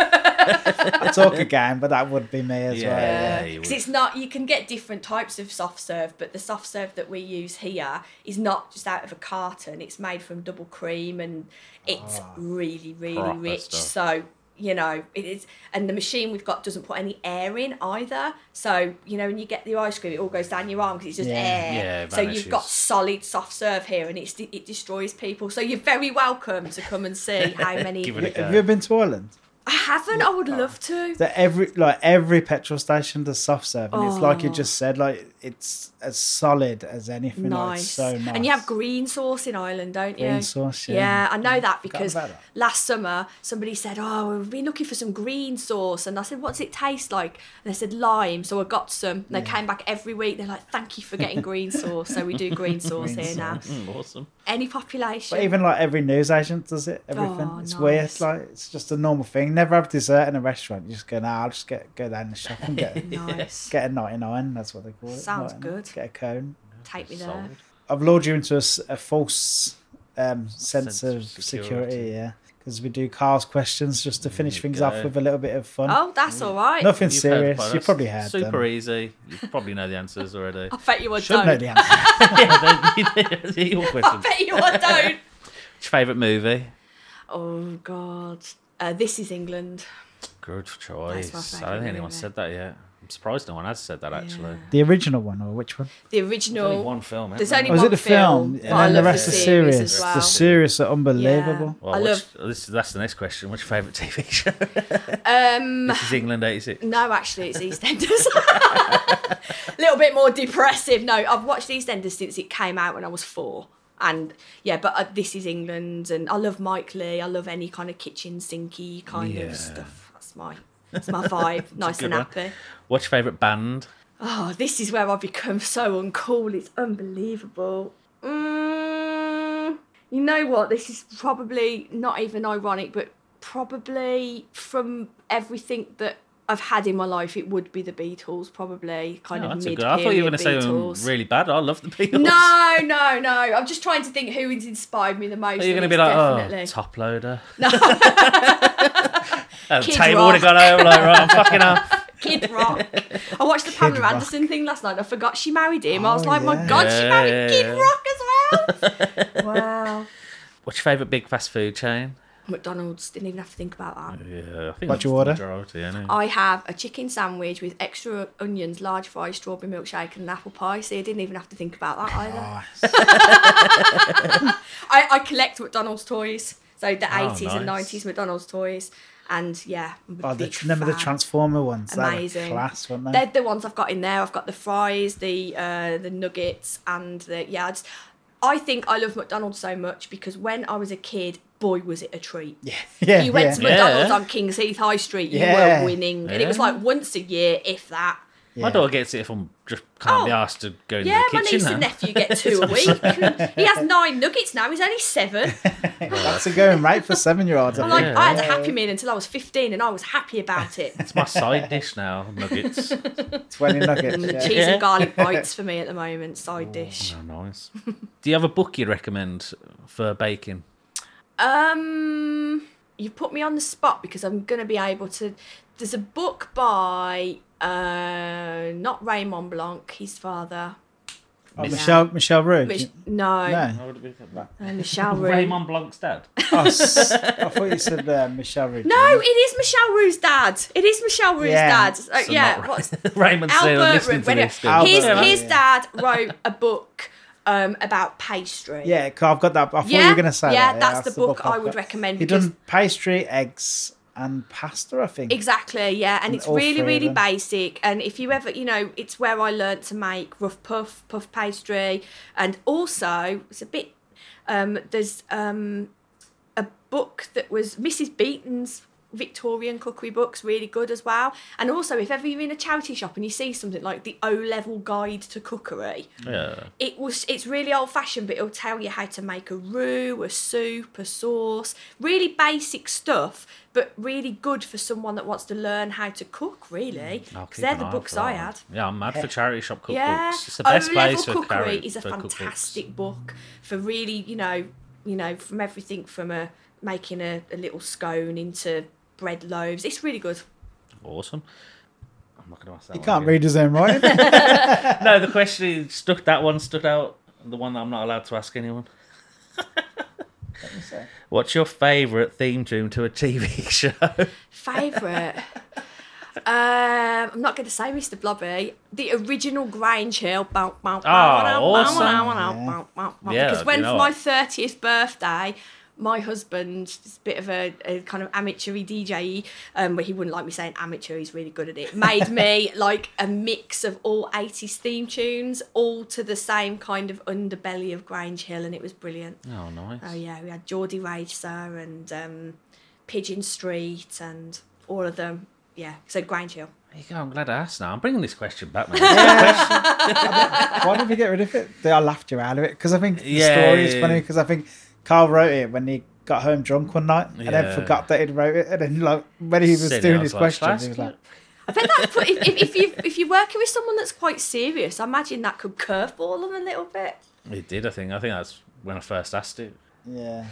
I talk a game, but that would be me as Yeah. well. Yeah, you because would. it's not, you can get different types of soft serve, but the soft serve that we use here is not just out of a carton. It's made from double cream and it's really, really Proper rich. stuff. So, you know, it is, and the machine we've got doesn't put any air in either. So, you know, when you get the ice cream, it all goes down your arm because it's just Yeah. air. Yeah, it so you've got vanishes. solid soft serve here, and it's it destroys people. So you're very welcome to come and see how many. Give it a go. Have you ever been to Ireland? I haven't. I would love to. That every like every petrol station does soft serve, and it's like you Oh. just said, like it's as solid as anything. Like, it's Nice. so nice. And you have green sauce in Ireland, don't you? Green sauce, yeah. Yeah, I know that because about that. last summer somebody said, "Oh, we've been looking for some green sauce," and I said, "What's it taste like?" And they said lime, so I got some. And they came back every week. They're like, "Thank you for getting green sauce." So we do green sauce Green here now. Mm, awesome. Any population. But even like every news agent does it. Everything. Oh, it's nice. weird. Like it's just a normal thing. Never have dessert in a restaurant. You just go, nah, I'll just get go down the shop and get Nice. get a ninety-nine. That's what they call it. Sounds ninety-nine. good. Get a cone. Take me there. Sold. I've lured you into a, s- a false um, sense, Sense of of security. security. Yeah, because we do Carl's questions just to finish you things go. off with a little bit of fun. Oh, that's all right. Nothing You've heard serious. quite- You that's probably had Super them. easy. You probably know the answers already. I bet you I Should know don't. the answer. yeah, they- your I question. bet you I don't. What's your favourite movie? Oh God. Uh, this is England. Good choice. I don't favourite think anyone movie. said that yet. I'm surprised no one has said that actually. Yeah. The original one or which one? The There's original. only one film. There's isn't only there? Was one it the film? but And I then the love rest the are series serious. as well. The series are unbelievable. Well, I what's- love- this. That's the next question. What's your favourite T V show? Um, This is England eighty-six. no, actually, it's EastEnders. A little bit more depressive. No, I've watched EastEnders since it came out when I was four. And yeah, but uh, This is England, and I love Mike Lee. I love any kind of kitchen sinky kind Yeah. of stuff. That's my, that's my vibe. Nice good and one. happy. What's your favourite band? Oh, this is where I've become so uncool. It's unbelievable. Mm, you know what? This is probably not even ironic, but probably from everything that I've had in my life, it would be the Beatles. Probably kind Oh, of that's a mid good. I thought you were going to say Beatles. something really bad. I love the Beatles. No, no, no. I'm just trying to think who has inspired me the most. Are you and going to be it's like, definitely... oh, top loader? No. And Kid table would have Rock. gone over like, right, I'm fucking off. Kid Rock. I watched the Pamela Rock. Anderson thing last night. I forgot she married him. I was Oh, like, my yeah. God, she Yeah, married yeah, Kid yeah. Rock as well. Wow. What's your favourite big fast food chain? McDonald's, didn't even have to think about that. Yeah, I think What'd that's you the order? majority, innit? I have a chicken sandwich with extra onions, large fries, strawberry milkshake, and an apple pie. So I didn't even have to think about that either. Oh, I, I collect McDonald's toys. So the Oh, eighties and nice. nineties McDonald's toys. And yeah, I'm a oh, the, big remember the fan. Transformer ones? They were Amazing. class, weren't they? They're the ones I've got in there. I've got the fries, the uh, the nuggets, and the yeah. I, just, I think I love McDonald's so much because when I was a kid, boy, was it a treat. Yeah, yeah. You went yeah. to McDonald's Yeah. on King's Heath High Street, you Yeah. were winning, and it was Yeah. like once a year, if that. My Yeah. daughter gets it if I'm just can't be Oh. asked to go into Yeah, the my kitchen niece now. and nephew get two a week. He has nine nuggets now. He's only seven. That's a going rate for seven-year-olds. I I'm think. like, Yeah. I had a Happy Meal until I was fifteen, and I was happy about it. It's my side dish now, nuggets. Twenty nuggets. And the Yeah. cheese Yeah. and garlic bites for me at the moment, side dish. Oh, nice. Do you have a book you'd recommend for baking? Um, you put me on the spot because I'm going to be able to. There's a book by uh, not Raymond Blanc, his father. Oh, Michelle Michelle Roux. Mich- no. No. Uh, Michelle Roux. Raymond Blanc's dad. Oh, s- I thought you said uh, Michelle Roux. No, it is Michelle Roux's dad. It is Michelle Roux's Yeah. dad. Uh, So yeah, not- what's Raymond's still Albert listening Roux? to this. still. Albert His, Roux, his yeah. dad wrote a book um, about pastry. Yeah, 'cause I've got that. I thought you Yeah, were going to say yeah, that. that's the book I I've would got. recommend He because- done pastry, eggs, and pasta, I think. Exactly, yeah, and And it's all really, three of really them. basic. And if you ever, you know, it's where I learnt to make rough puff, puff pastry, and also it's a bit. Um, there's um, a book that was Missus Beaton's Victorian cookery books, really good as well. And also, if ever you're in a charity shop and you see something like the O-level guide to cookery, Yeah. it was it's really old fashioned, but it'll tell you how to make a roux, a soup, a sauce, really basic stuff, but really good for someone that wants to learn how to cook. Really, I'll because keep they're an the eye out books for that I one. had. Yeah, I'm mad for charity shop cookbooks. Yeah, It's the best O-level place for cookery carry- is a for cookbooks. fantastic book for really, you know, you know, from everything from a making a, a little scone into bread loaves. It's really good. Awesome. I'm not going to ask that He one can't again. read his own writing. No, the question is, stuck. That one stood out. The one that I'm not allowed to ask anyone. What's your favourite theme tune to a T V show? Favourite. um, I'm not going to say Mister Blobby. The original Grange Hill. Bow, bow, bow, Oh, bow, awesome. bow, bow, bow, bow, bow. Yeah, Because when you know for my what? thirtieth birthday, my husband is a bit of a, a kind of amateur D J, um, but he wouldn't like me saying amateur, he's really good at it. Made me like a mix of all eighties theme tunes, all to the same kind of underbelly of Grange Hill, and it was brilliant. Oh, nice. Oh yeah, we had Geordie Racer and um, Pigeon Street and all of them. Yeah, so Grange Hill. There you go. I'm glad I asked now. I'm bringing this question back, man. Why did we get rid of it? I laughed you out of it because I think the Yeah, story is yeah, funny yeah. because I think Carl wrote it when he got home drunk one night and Yeah. then forgot that he'd wrote it, and then like when he was Sitting doing there, his I was like, questions, "Shall I he was ask like, I bet that's if, if, if you if you're working with someone that's quite serious, I imagine that could curveball them a little bit. It did, I think. I think that's when I first asked it. yeah.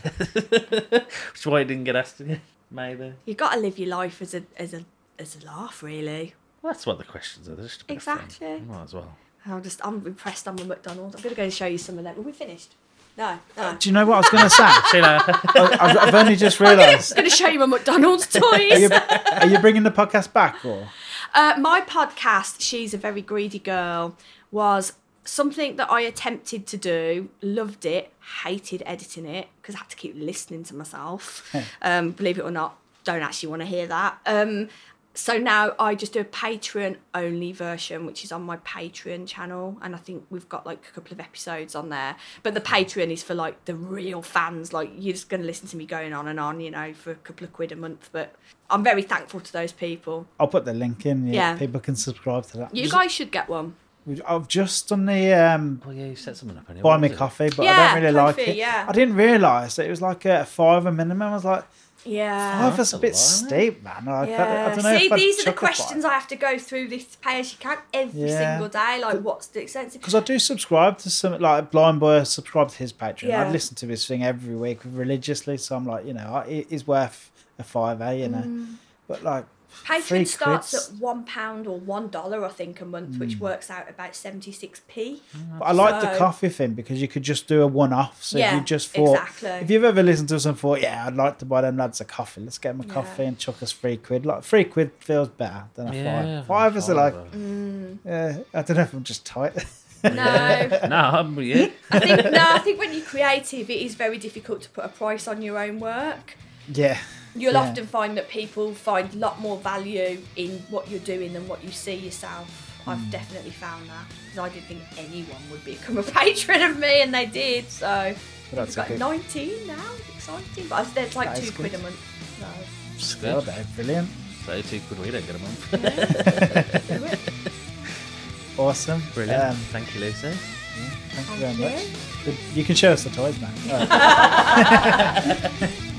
Which is why it didn't get asked again, maybe. You got to live your life as a as a as a laugh, really. Well, that's what the questions are. They're just a bit of fun. Exactly. Might as well. I'm just I'm impressed. I'm a McDonald's. I'm gonna go and show you some of them. Are we finished? No, no. Do you know what I was going to say? See you later. I've, I've only just I'm realised. going to show you my McDonald's Are toys. you, are you bringing the podcast back or? Uh, my podcast, She's a Very Greedy Girl, was something that I attempted to do, loved it, hated editing it because I had to keep listening to myself. um, believe it or not, don't actually want to hear that. Um, so now I just do a Patreon only version, which is on my Patreon channel, and I think we've got like a couple of episodes on there. But the Patreon is for like the real fans, like you're just going to listen to me going on and on, you know, for a couple of quid a month. But I'm very thankful to those people. I'll put the link in. Yeah, Yeah. people can subscribe to that. You guys should get one. I've just done the um, Oh, yeah, you set something up anyway. buy me was it? coffee, but I Yeah, don't really like coffee, it. yeah. I didn't realise that it was like a five a minimum. I was like, Yeah. five is that's a a bit lot, isn't it? steep, man. Like, I, I Yeah. don't know See, if I'd these are the chuck a five. questions I have to go through this pay as you can every Yeah. single day. Like, what's the extensive? Because I do subscribe to some, like Blind Boy, I subscribe to his Patreon. Yeah. I listen to his thing every week religiously, so I'm like, you know, I- it is worth a five, eh, you know. Mm. But like, three Patreon starts quids. at one pound or one dollar, I think, a month, which works out about seventy six p. But I like the So- coffee thing because you could just do a one off. So if Yeah, you just thought, exactly. if you've ever listened to us and thought, yeah, I'd like to buy them lads a coffee, let's get them a Yeah. coffee and chuck us three quid. Like three quid feels better than a Yeah, five. Five is like, fiver. Mm. yeah, I don't know if I'm just tight. No. No, I'm with you. I think no, I think when you're creative, it is very difficult to put a price on your own work. yeah. You'll Yeah. often find that people find a lot more value in what you're doing than what you see yourself. I've Hmm. definitely found that because I didn't think anyone would become a patron of me, and they did. So But that's I've got okay. nineteen now. Exciting, but I- there's like That is two quid good. a month. So Still there, brilliant. thirty-two quid we don't get a month. do it. Awesome. Brilliant. Um, Thank you, Lucy. yeah, thank you Thank very you. much. You can show us the toys now. All right.